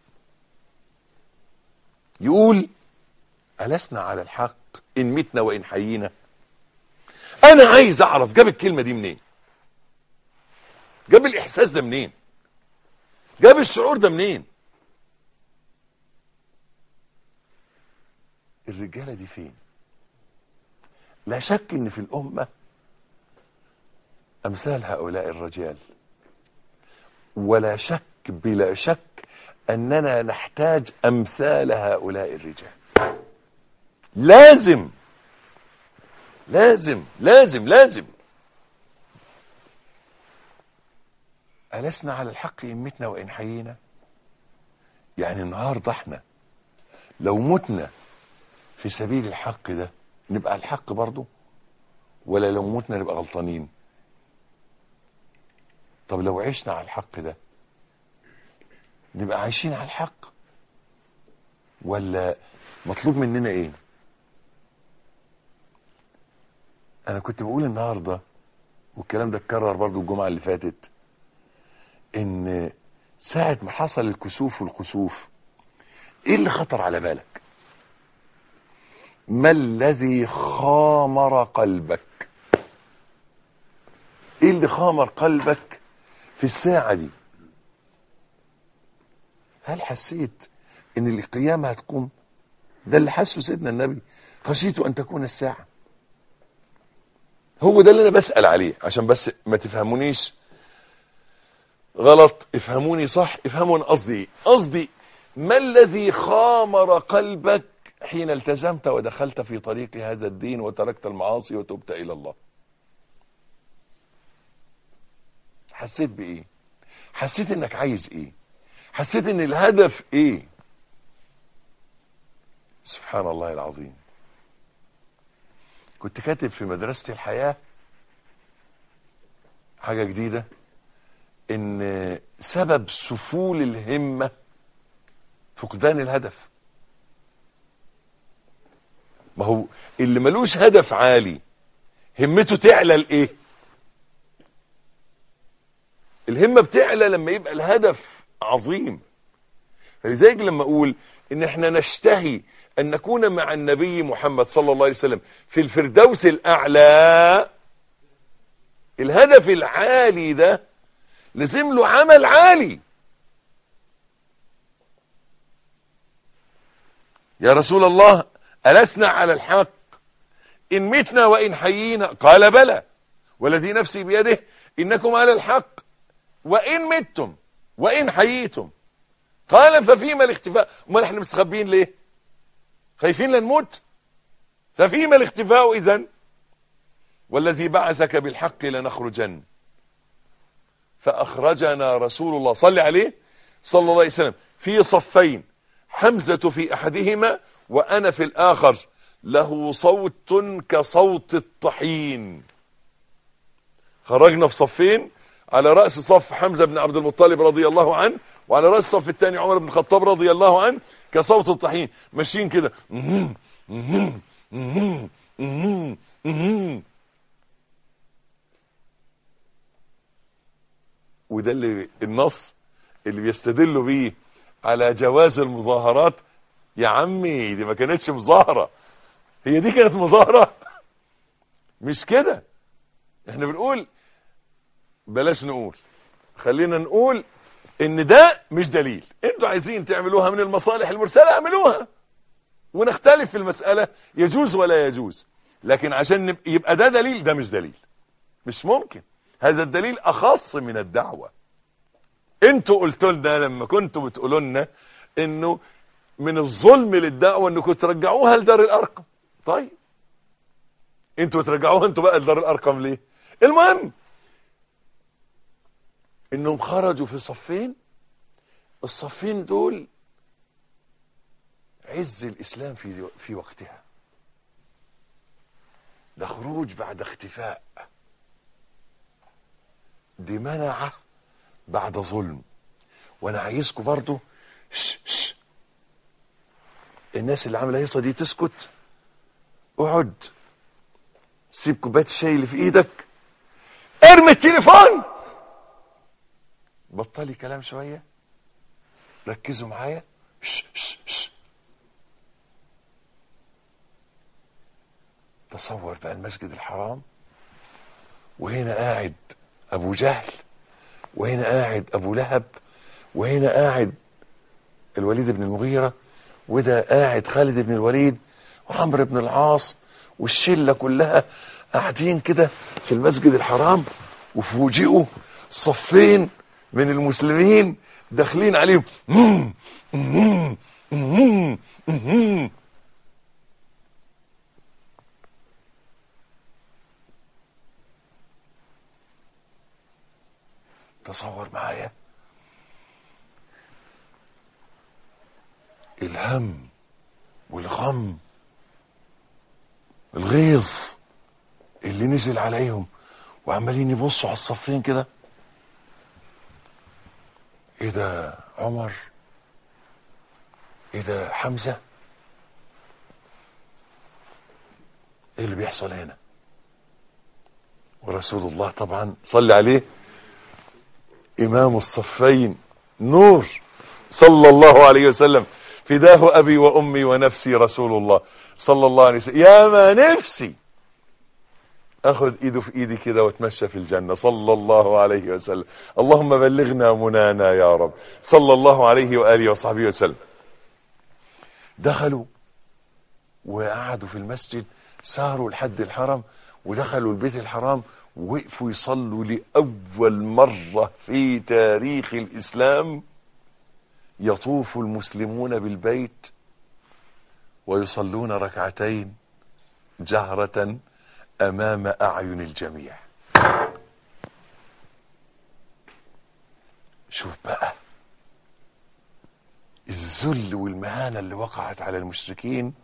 يقول ألسنا على الحق إن متنا وإن حيينا. أنا عايز أعرف جاب الكلمة دي منين، جاب الإحساس ده منين، جاب الشعور ده منين. الرجالة دي فين؟ لا شك إن في الأمة أمثال هؤلاء الرجال، ولا شك بلا شك أننا نحتاج أمثال هؤلاء الرجال. لازم لازم لازم لازم. ألسنا على الحق إن متنا وإن حيينا؟ يعني النهارده احنا لو متنا في سبيل الحق ده نبقى الحق برضو، ولا لو متنا نبقى غلطانين؟ طب لو عشنا على الحق ده نبقى عايشين على الحق، ولا مطلوب مننا ايه؟ انا كنت بقول النهارده، والكلام ده اتكرر برضو الجمعة اللي فاتت، ان ساعة ما حصل الكسوف والخسوف ايه اللي خطر على بالك؟ ما الذي خامر قلبك؟ ايه اللي خامر قلبك في الساعة دي؟ هل حسيت ان القيامة هتقوم؟ ده اللي حسه سيدنا النبي، خشيت ان تكون الساعة. هو ده اللي انا بسأل عليه، عشان بس ما تفهمونيش غلط، افهموني صح، افهموا قصدي ايه. قصدي ما الذي خامر قلبك حين التزمت ودخلت في طريق هذا الدين وتركت المعاصي وتبت الى الله؟ حسيت بايه؟ حسيت انك عايز ايه؟ حسيت ان الهدف ايه؟ سبحان الله العظيم. كنت كاتب في مدرسة الحياة حاجة جديدة، ان سبب سفول الهمة فقدان الهدف. ما هو اللي ملوش هدف عالي همته تعلى لايه؟ الهمة بتعلى لما يبقى الهدف عظيم. فلذلك لما اقول ان احنا نشتهي ان نكون مع النبي محمد صلى الله عليه وسلم في الفردوس الاعلى، الهدف العالي ده لازم له عمل عالي. يا رسول الله ألسنا على الحق إن متنا وإن حيينا؟ قال بلى والذي نفسي بيده إنكم على الحق وإن متم وإن حييتم. قال ففيما الاختفاء؟ امال احنا مستخبين ليه؟ خايفين لنموت؟ ففيما الاختفاء إذن؟ والذي بعثك بالحق لنخرجن. فأخرجنا رسول الله صلى عليه صلى الله عليه وسلم في صفين، حمزة في أحدهما وأنا في الآخر، له صوت كصوت الطحين. خرجنا في صفين، على رأس صف حمزة بن عبد المطلب رضي الله عنه، وعلى رأس الصف الثاني عمر بن الخطاب رضي الله عنه، كصوت الطحين، ماشيين كده. وده اللي النص اللي بيستدلوا بيه على جواز المظاهرات. يا عمي دي ما كانتش مظاهرة، هي دي كانت مظاهرة؟ مش كده. احنا بنقول بلاش نقول، خلينا نقول ان ده مش دليل. انتوا عايزين تعملوها من المصالح المرسلة اعملوها، ونختلف في المسألة يجوز ولا يجوز، لكن عشان يبقى ده دليل، ده مش دليل، مش ممكن. هذا الدليل اخص من الدعوة. انتوا قلتوا لنا لما كنتوا بتقولوا لنا انه من الظلم للدعوة انكم ترجعوها لدار الارقم. طيب انتوا ترجعوها انتوا بقى لدار الارقم ليه؟ المهم انهم خرجوا في صفين، الصفين دول عز الاسلام في وقتها، ده خروج بعد اختفاء، دي منعه بعد ظلم. وانا عايزكم برضو الناس اللي عامله هيصه دي تسكت. اقعد، سيب كوبايه الشاي اللي في ايدك، ارمي التليفون، بطلي كلام شويه، ركزوا معايا. تصور بقى المسجد الحرام، وهنا قاعد ابو جهل، وهنا قاعد ابو لهب، وهنا قاعد الوليد بن المغيرة، وده قاعد خالد بن الوليد وعمرو بن العاص، والشلة كلها قاعدين كده في المسجد الحرام، وفوجئوا صفين من المسلمين داخلين عليهم. تصور معايا الهم والغم، الغيظ اللي نزل عليهم، وعمالين يبصوا على الصفين كده. ايه ده عمر؟ ايه ده حمزة؟ ايه اللي بيحصل هنا؟ ورسول الله طبعا صلي عليه امام الصفين نور صلى الله عليه وسلم، فداه ابي وامي ونفسي رسول الله صلى الله عليه وسلم، يا ما نفسي اخذ ايده في ايدي كده واتمشى في الجنة صلى الله عليه وسلم. اللهم بلغنا منانا يا رب صلى الله عليه وآله وصحبه وسلم. دخلوا وقعدوا في المسجد، ساروا لحد الحرم، ودخلوا البيت الحرام، ووقفوا يصلوا لأول مرة في تاريخ الإسلام يطوف المسلمون بالبيت ويصلون ركعتين جهرة أمام أعين الجميع. شوف بقى الذل والمهانة اللي وقعت على المشركين،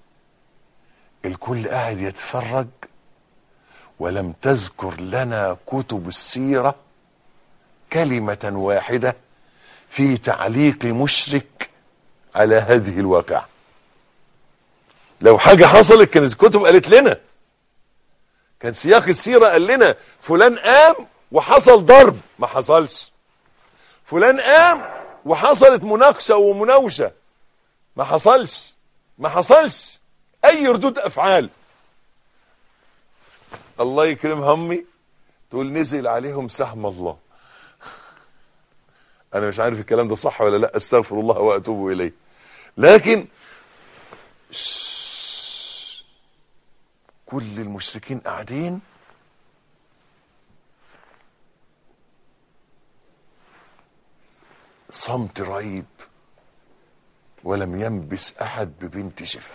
الكل قاعد يتفرج، ولم تذكر لنا كتب السيرة كلمة واحدة في تعليق مشرك على هذه الواقعة. لو حاجة حصلت كانت الكتب قالت لنا، كان سياق السيرة قال لنا فلان قام وحصل ضرب، ما حصلش. فلان قام وحصلت مناقشة ومناوشة، ما حصلش. ما حصلش اي ردود افعال. الله يكرم همي تقول نزل عليهم سهم الله. انا مش عارف الكلام ده صح ولا لا، استغفر الله واتوب اليه، لكن كل المشركين قاعدين صمت رهيب، ولم ينبس احد ببنت شفا.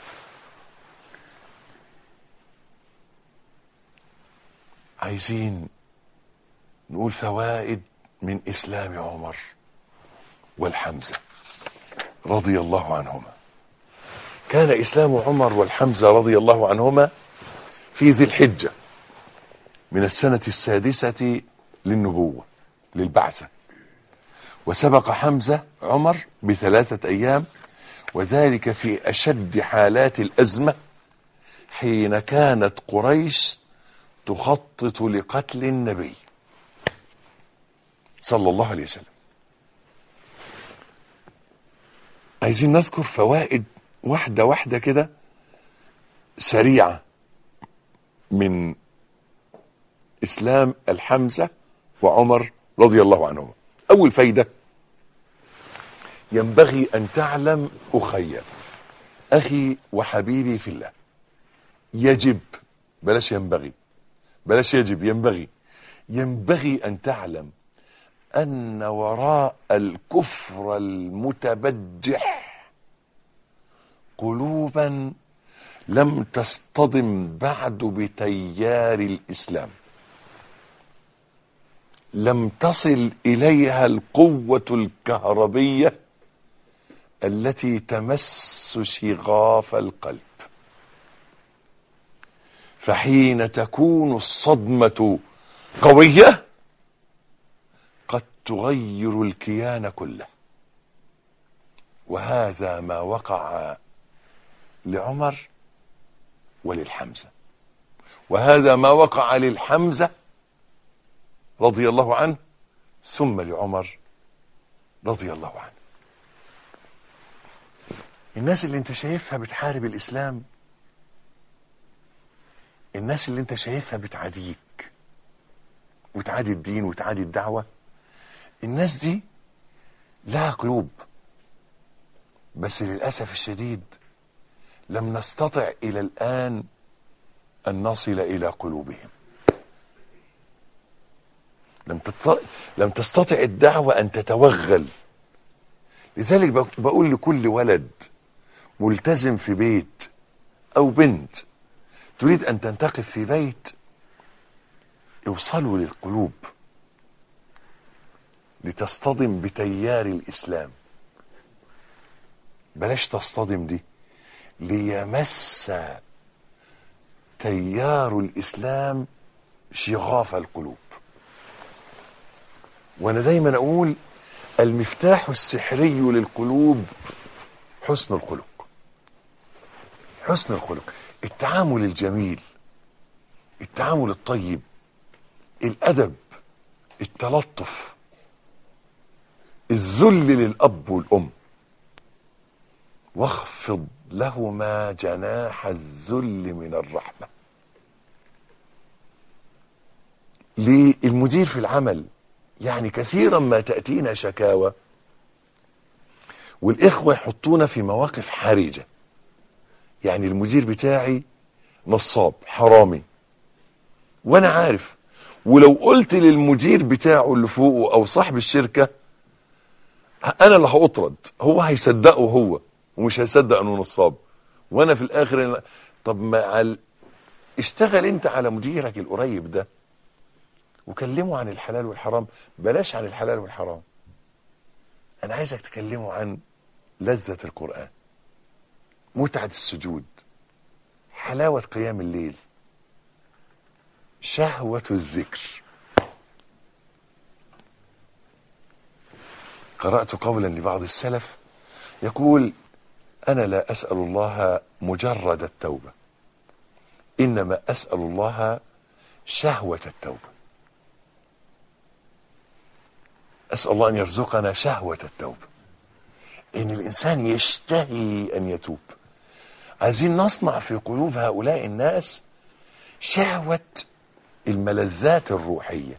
عايزين نقول فوائد من اسلام عمر والحمزة رضي الله عنهما. كان اسلام عمر والحمزة رضي الله عنهما في ذي الحجة من السنة السادسة للنبوة للبعثة، وسبق حمزة عمر ب3 أيام، وذلك في أشد حالات الأزمة حين كانت قريش تخطط لقتل النبي صلى الله عليه وسلم. عايزين نذكر فوائد واحدة واحدة كده سريعة من إسلام الحمزة وعمر رضي الله عنهم. أول فايدة، ينبغي أن تعلم أخي، أخي وحبيبي في الله، يجب، بلاش ينبغي، بلاش يجب، ينبغي أن تعلم أن وراء الكفر المتبجح قلوبا لم تصطدم بعد بتيار الإسلام، لم تصل إليها القوة الكهربية التي تمس شغاف القلب. فحين تكون الصدمة قوية قد تغير الكيان كله، وهذا ما وقع لعمر وللحمزة، وهذا ما وقع للحمزة رضي الله عنه ثم لعمر رضي الله عنه. الناس اللي انت شايفها بتحارب الإسلام، الناس اللي انت شايفها بتعاديك وتعادي الدين وتعادي الدعوة، الناس دي لها قلوب، بس للأسف الشديد لم نستطع إلى الآن أن نصل إلى قلوبهم. لم تستطع الدعوة أن تتوغل. لذلك بقول لكل ولد ملتزم في بيت أو بنت تريد أن تنتقف في بيت، اوصلوا للقلوب لتصطدم بتيار الإسلام. بلاش تصطدم دي، ليمس تيار الإسلام شغاف القلوب. وأنا دايما أقول المفتاح السحري للقلوب حسن الخلق. حسن الخلق، التعامل الجميل، التعامل الطيب، الأدب، التلطف، الذل للأب والأم، واخفض لهما جناح الذل من الرحمة. للمدير في العمل، يعني كثيرا ما تأتينا شكاوى والإخوة يحطونا في مواقف حرجة. يعني المدير بتاعي نصاب حرامي وأنا عارف، ولو قلت للمدير بتاعه اللي فوقه أو صاحب الشركة أنا اللي هأطرد، هو هيصدقه هو ومش هيصدق أنه نصاب، وأنا في الآخر طب ما اشتغل أنت على مديرك القريب ده وكلمه عن الحلال والحرام، بلاش عن الحلال والحرام. أنا عايزك تكلمه عن لذة القرآن، متعة السجود، حلاوة قيام الليل، شهوة الذكر. قرأت قولا لبعض السلف يقول: أنا لا أسأل الله مجرد التوبة، إنما أسأل الله شهوة التوبة. أسأل الله أن يرزقنا شهوة التوبة، إن الإنسان يشتهي أن يتوب. عايزين نصنع في قلوب هؤلاء الناس شهوة الملذات الروحية.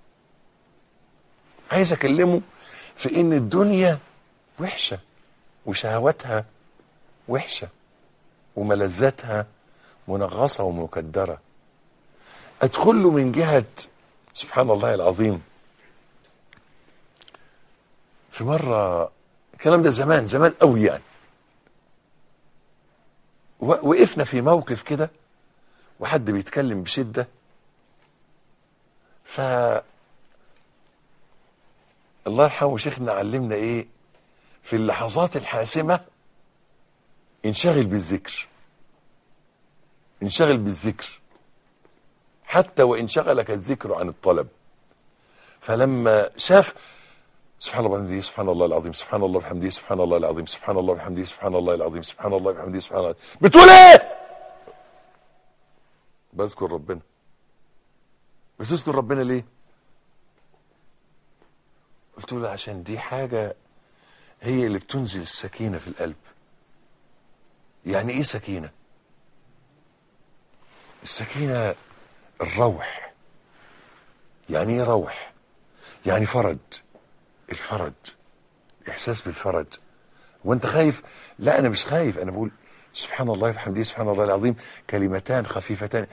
عايز أكلمه في إن الدنيا وحشة وشهوتها وحشة وملذاتها منغصة ومكدرة. أدخل له من جهة سبحان الله العظيم. في مرة، الكلام ده زمان قوي يعني، وقفنا في موقف كده وحد بيتكلم بشدة، الله يرحمه شيخنا علمنا ايه في اللحظات الحاسمة: انشغل بالذكر، انشغل بالذكر حتى وإن شغلك الذكر عن الطلب. فلما شاف سبحان الله وبحمده سبحان الله العظيم، سبحان الله وبحمده سبحان الله العظيم، سبحان الله وبحمده سبحان الله العظيم، سبحان الله وبحمده سبحان الله، بتقول ايه؟ بذكر ربنا. بتذكر ربنا ليه؟ قلت له عشان دي حاجة هي اللي بتنزل السكينة في القلب. يعني ايه سكينة؟ السكينة الروح. يعني ايه روح؟ يعني فرج، الفرج، احساس بالفرج. وانت خايف؟ لا انا مش خايف، انا بقول سبحان الله وبحمده سبحان الله العظيم، كلمتان خفيفتان.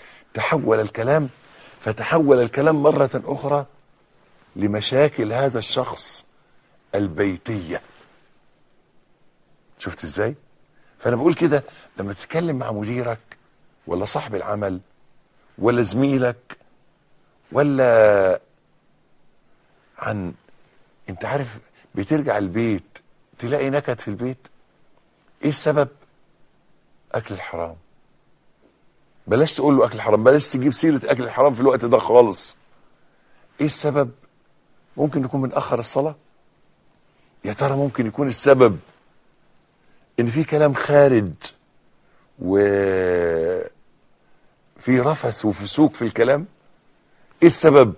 فتحول الكلام مرة اخرى لمشاكل هذا الشخص البيتية. شفت ازاي؟ فانا بقول كده، لما تتكلم مع مديرك ولا صاحب العمل ولا زميلك ولا عن، انت عارف بترجع البيت تلاقي نكد في البيت، ايه السبب؟ اكل الحرام. بلاش تقول له اكل الحرام، بلاش تجيب سيرة اكل الحرام في الوقت ده خالص. ايه السبب؟ ممكن يكون بنأخر الصلاة. يا ترى ممكن يكون السبب ان في كلام خارج وفي رفث وفسوق في الكلام؟ ايه السبب؟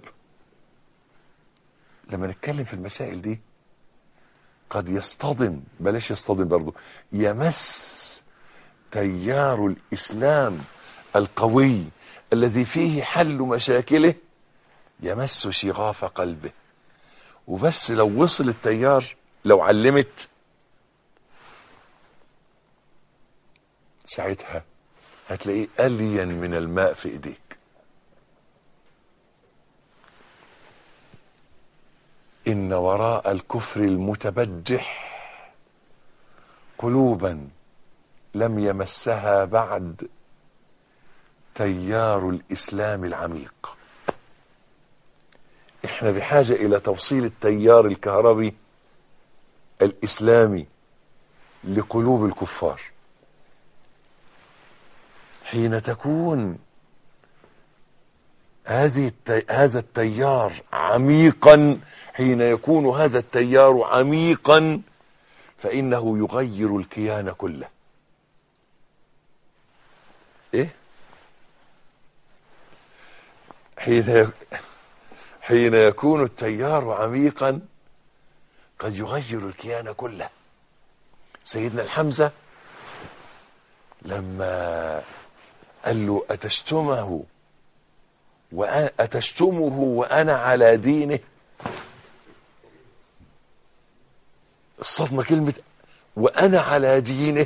لما نتكلم في المسائل دي قد يصطدم، بلاش يصطدم برضو، يمس تيار الإسلام القوي الذي فيه حل مشاكله، يمس شغاف قلبه. وبس لو وصل التيار، لو علمت، ساعتها هتلاقيه ألين من الماء في ايديك. إن وراء الكفر المتبجح قلوبا لم يمسها بعد تيار الإسلام العميق. احنا بحاجة إلى توصيل التيار الكهربي الإسلامي لقلوب الكفار. حين تكون هذا التيار عميقا، حين يكون هذا التيار عميقا فإنه يغير الكيان كله. ايه؟ حين يكون التيار عميقا قد يغير الكيان كله. سيدنا الحمزة لما قال له أتشتمه وأنا على دينه، الصدمة كلمة وأنا على دينه،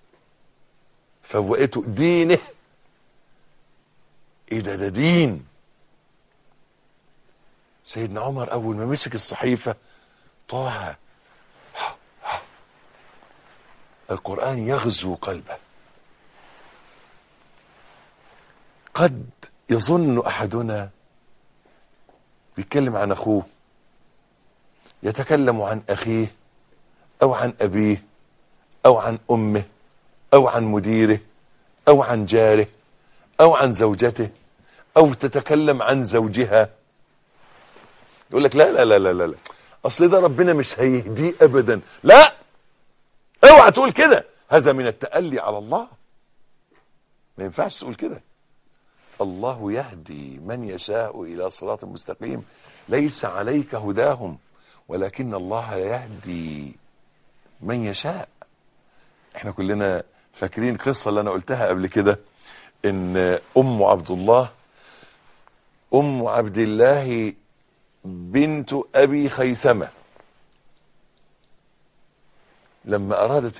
فوقته دينه. ايه ده دين. سيدنا عمر أول ما مسك الصحيفة، طه، القرآن يغزو قلبه. قد يظن أحدنا بيتكلم عن أخوه، يتكلم عن أخيه أو عن أبيه أو عن أمه أو عن مديره أو عن جاره أو عن زوجته، أو تتكلم عن زوجها، يقول لك لا لا لا لا لا، أصل ده ربنا مش هيهديه أبدا. لا، اوعى تقول كده، هذا من التألي على الله. ما ينفعش تقول كده. الله يهدي من يشاء إلى صراط مستقيم، ليس عليك هداهم ولكن الله يهدي من يشاء. احنا كلنا فاكرين قصة اللي انا قلتها قبل كده، ان ام عبد الله بنت ابي خيثمة لما ارادت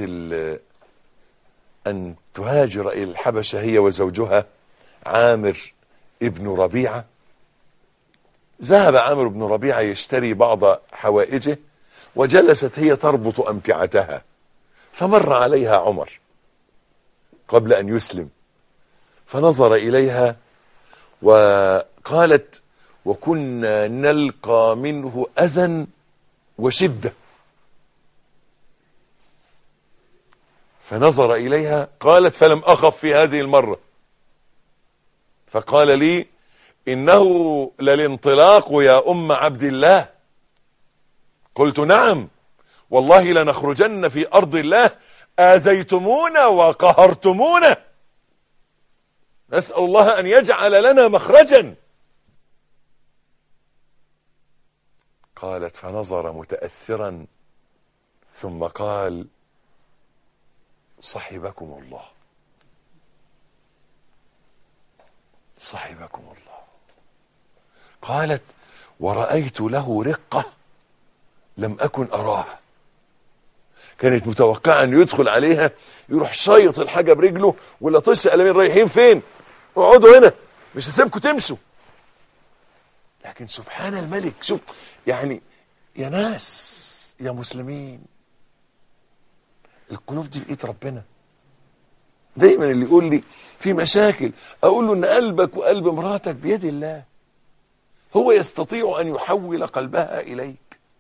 ان تهاجر الى الحبشة هي وزوجها عامر ابن ربيعة، ذهب عامر بن ربيعة يشتري بعض حوائجه، وجلست هي تربط أمتعتها، فمر عليها عمر قبل أن يسلم، فنظر إليها وقالت: وكنا نلقى منه أذى وشدة. فنظر إليها، قالت: فلم أخف في هذه المرة. فقال لي: إنه للانطلاق يا أم عبد الله. قلت: نعم والله لنخرجن في أرض الله، آذيتمونا وقهرتمونا، نسأل الله أن يجعل لنا مخرجا. قالت: فنظر متأثرا ثم قال: صحبكم الله، صحبكم الله. قالت: ورأيت له رقة لم أكن أراها. كانت متوقعة أن يدخل عليها يروح شايط الحاجة برجله ولا طش قلمين: رايحين فين؟ اقعدوا هنا، مش هسيبكم تمشوا. لكن سبحان الملك، شوف يعني، يا ناس يا مسلمين، القلوب دي بإيد ربنا. دايما اللي يقول لي في مشاكل اقول له ان قلبك وقلب مراتك بيد الله، هو يستطيع ان يحول قلبها اليك،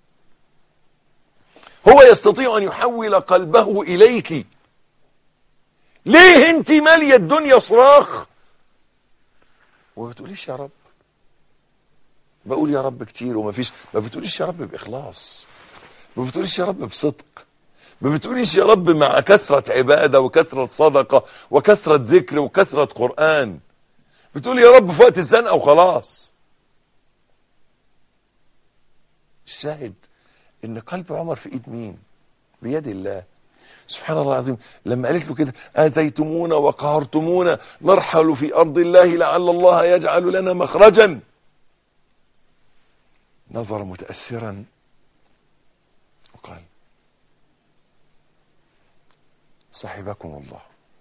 هو يستطيع ان يحول قلبه اليك. ليه انت ماليه الدنيا صراخ وما بتقوليش يا رب؟ بقول يا رب كتير وما فيش، ما بتقوليش يا رب باخلاص، ما بتقوليش يا رب بصدق، ما بتقوليش يا رب مع كثرة عبادة وكثرة صدقة وكثرة ذكر وكثرة قرآن، بتقول يا رب في وقت الزنقة وخلاص. الشاهد ان قلب عمر في ايد مين؟ بيد الله. سبحان الله العظيم. لما قالت له كده آذيتمونا وقهرتمونا نرحل في أرض الله لعل الله يجعل لنا مخرجا، نظر متأثرا وقال صحبكم الله.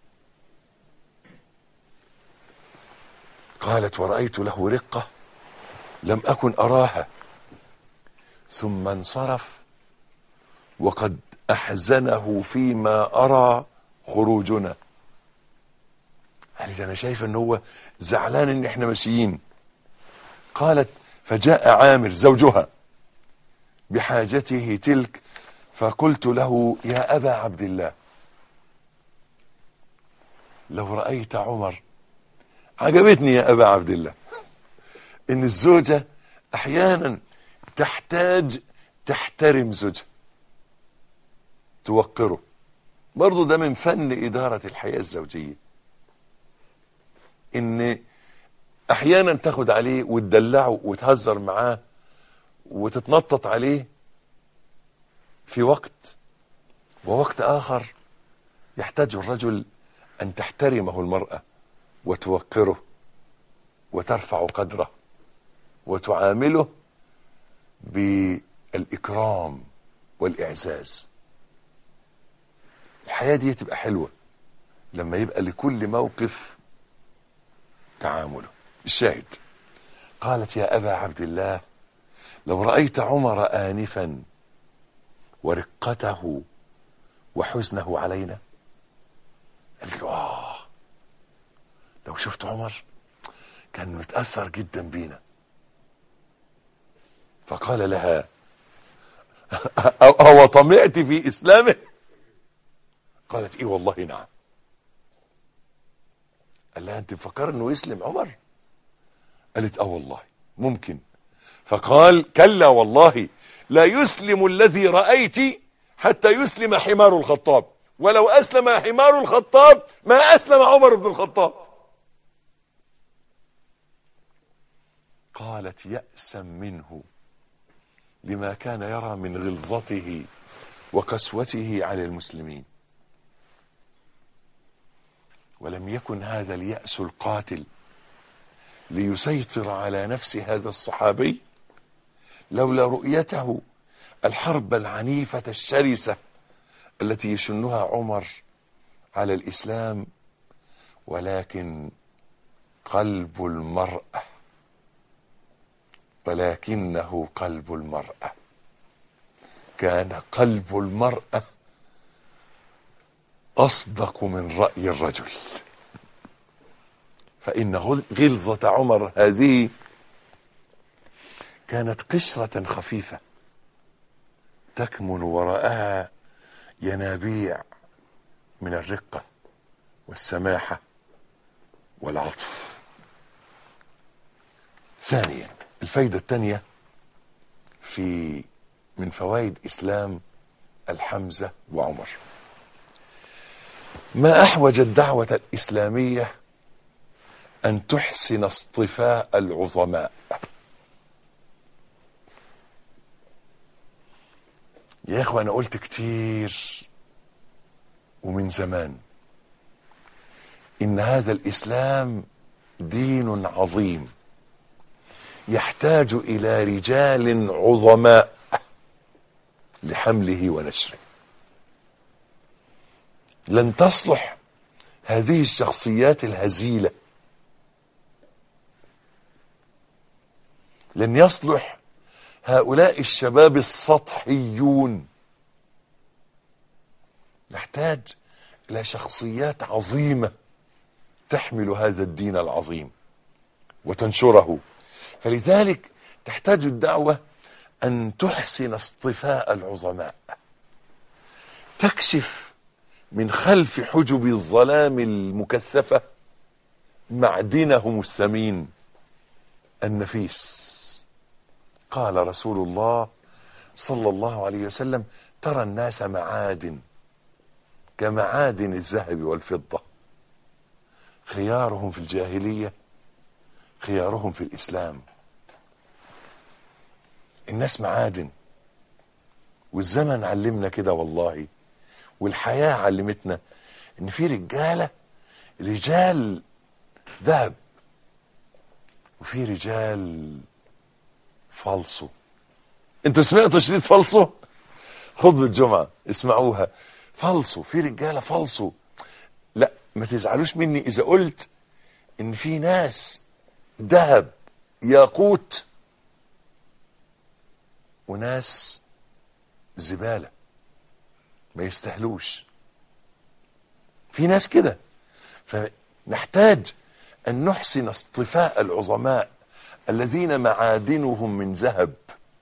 قالت ورأيت له رقة لم أكن أراها، ثم انصرف وقد أحزنه فيما أرى خروجنا. قالت أنا شايف أنه هو زعلان أن احنا ماشيين. قالت فجاء عامر زوجها بحاجته تلك، فقلت له يا أبا عبد الله لو رأيت عمر. عجبتني يا أبا عبد الله إن الزوجة أحيانا تحتاج تحترم زوجها، توقره. برضو ده من فن إدارة الحياة الزوجية، إن أحيانا تاخد عليه وتدلعه وتهزر معاه وتتنطط عليه في وقت، ووقت آخر يحتاج الرجل أن تحترمه المرأة وتوقره وترفع قدره وتعامله بالإكرام والإعزاز. الحياة دي تبقى حلوة لما يبقى لكل موقف تعامله. الشاهد قالت يا أبا عبد الله لو رأيت عمر آنفا ورقته وحزنه علينا. قال له لو شفت عمر كان متأثر جدا بينا. فقال لها أو طمعت في إسلامه؟ قالت إيه والله نعم. قال لها أنت مفكر أنه يسلم عمر؟ قالت والله ممكن. فقال كلا والله لا يسلم الذي رأيت حتى يسلم حمار الخطاب، ولو أسلم حمار الخطاب ما أسلم عمر بن الخطاب. قالت يأسا منه لما كان يرى من غلظته وقسوته على المسلمين. ولم يكن هذا اليأس القاتل ليسيطر على نفس هذا الصحابي لولا رؤيته الحرب العنيفة الشرسة التي يشنها عمر على الإسلام، ولكنه قلب المرأة كان قلب المرأة أصدق من رأي الرجل. فإن غلظة عمر هذه كانت قشرة خفيفة تكمن وراءها ينابيع من الرقة والسماحة والعطف. ثانيا، الفايدة الثانية من فوائد إسلام الحمزة وعمر، ما أحوج الدعوة الإسلامية أن تحسن اصطفاء العظماء. يا إخوة أنا قلت كتير ومن زمان إن هذا الإسلام دين عظيم يحتاج إلى رجال عظماء لحمله ونشره. لن تصلح هذه الشخصيات الهزيلة، لن يصلح هؤلاء الشباب السطحيون. نحتاج إلى شخصيات عظيمة تحمل هذا الدين العظيم وتنشره. فلذلك تحتاج الدعوة أن تحسن اصطفاء العظماء، تكشف من خلف حجب الظلام المكثفة معدنهم الثمين النفيس. قال رسول الله صلى الله عليه وسلم: ترى الناس معادن كمعادن الذهب والفضة، خيارهم في الجاهلية خيارهم في الإسلام. الناس معادن، والزمن علمنا كده والله، والحياة علمتنا ان في رجال ذهب، وفي رجال فالصو. انتوا سمعتوا شريط فالصو؟ خطبة الجمعة اسمعوها. فالصو، في رجالة فالصو. لا ما تزعلوش مني اذا قلت ان في ناس ذهب ياقوت وناس زبالة ما يستهلوش. في ناس كده. فنحتاج أن نحسن اصطفاء العظماء الذين معادنهم من ذهب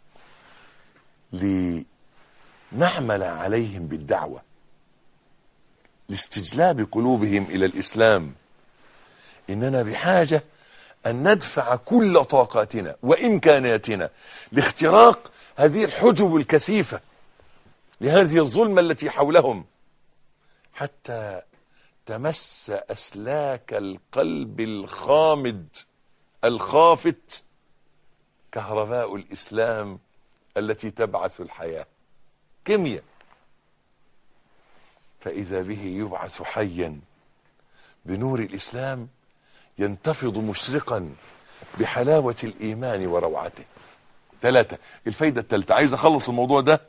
لنعمل عليهم بالدعوة لاستجلاب قلوبهم إلى الإسلام. إننا بحاجة أن ندفع كل طاقاتنا وإمكاناتنا لاختراق هذه الحجب الكثيفة، لهذه الظلمة التي حولهم، حتى تمس أسلاك القلب الخامد الخافت كهرباء الإسلام التي تبعث الحياة، كيمياء. فإذا به يبعث حيا بنور الإسلام ينتفض مشرقا بحلاوة الإيمان وروعته. 3. الفايدة الثالثة، عايز أخلص الموضوع ده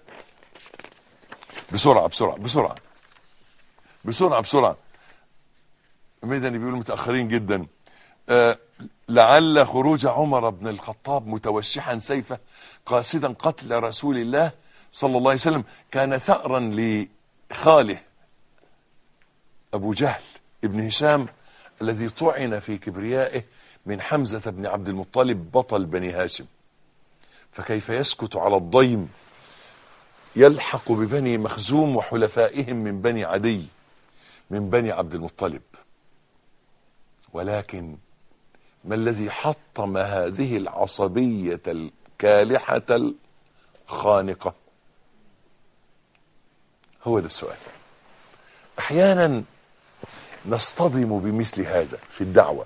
بسرعة بسرعة بسرعة بسرعة بسرعة. ميداني بيقولوا متأخرين جدا. لعل خروج عمر بن الخطاب متوشحا سيفه قاصدا قتل رسول الله صلى الله عليه وسلم كان ثأرا لخاله أبو جهل ابن هشام الذي طعن في كبريائه من حمزة بن عبد المطلب بطل بني هاشم، فكيف يسكت على الضيم يلحق ببني مخزوم وحلفائهم من بني عدي من بني عبد المطلب. ولكن ما الذي حطم هذه العصبية الكالحة الخانقة؟ هو ده السؤال. احيانا نصطدم بمثل هذا في الدعوة،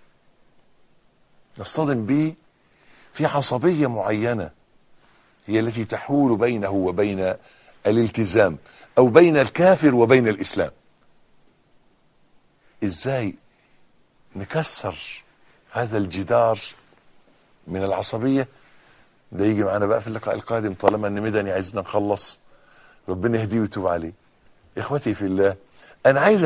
نصطدم به في عصبية معينة هي التي تحول بينه وبين الالتزام او بين الكافر وبين الاسلام. ازاي نكسر هذا الجدار من العصبية؟ ده يجي معنا بقى في اللقاء القادم، طالما ان مدني عايزنا نخلص. ربنا يهديه ويتوب عليه. اخوتي في الله، انا عايز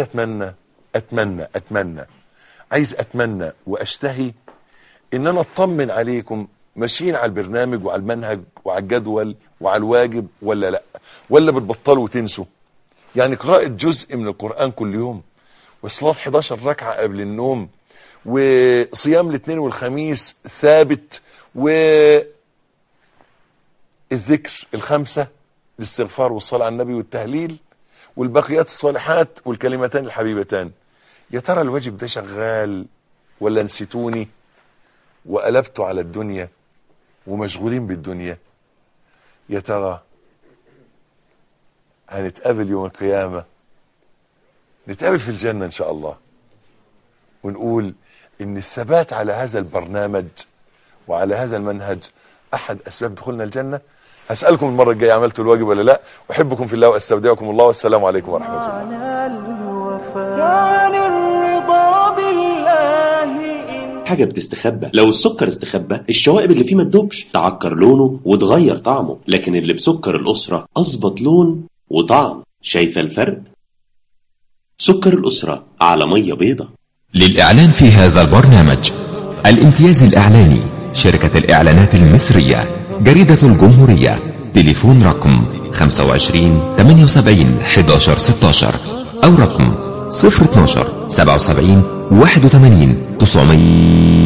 اتمنى واشتهي ان انا اطمن عليكم ماشيين على البرنامج وعلى المنهج وعلى الجدول وعلى الواجب ولا لا، ولا بتبطلوا وتنسوا. يعني قراءة جزء من القرآن كل يوم، وصلاة 11 ركعة قبل النوم، وصيام الاثنين والخميس ثابت، والذكر 5، الاستغفار والصلاة على النبي والتهليل، والبقيات الصالحات والكلمتان الحبيبتان. يا ترى الواجب ده شغال ولا نسيتوني وقلبتوا على الدنيا ومشغولين بالدنيا؟ يا ترى هنتقابل يوم القيامة، نتقابل في الجنة ان شاء الله، ونقول ان الثبات على هذا البرنامج وعلى هذا المنهج احد اسباب دخولنا الجنة. هسألكم المرة الجاية عملتوا الواجب ولا لا؟ احبكم في الله واستودعكم الله، والسلام عليكم ورحمة الله. حاجة بتستخبى، لو السكر استخبى الشوائب اللي فيه ما تدوبش، تعكر لونه وتغير طعمه، لكن اللي بسكر الأسرة أظبط لون وطعم. شايفة الفرق؟ سكر الأسرة على مية بيضة. للإعلان في هذا البرنامج: الامتياز الإعلاني، شركة الإعلانات المصرية، جريدة الجمهورية، تليفون رقم 25 78 11 16. أو رقم 012 77 81 900.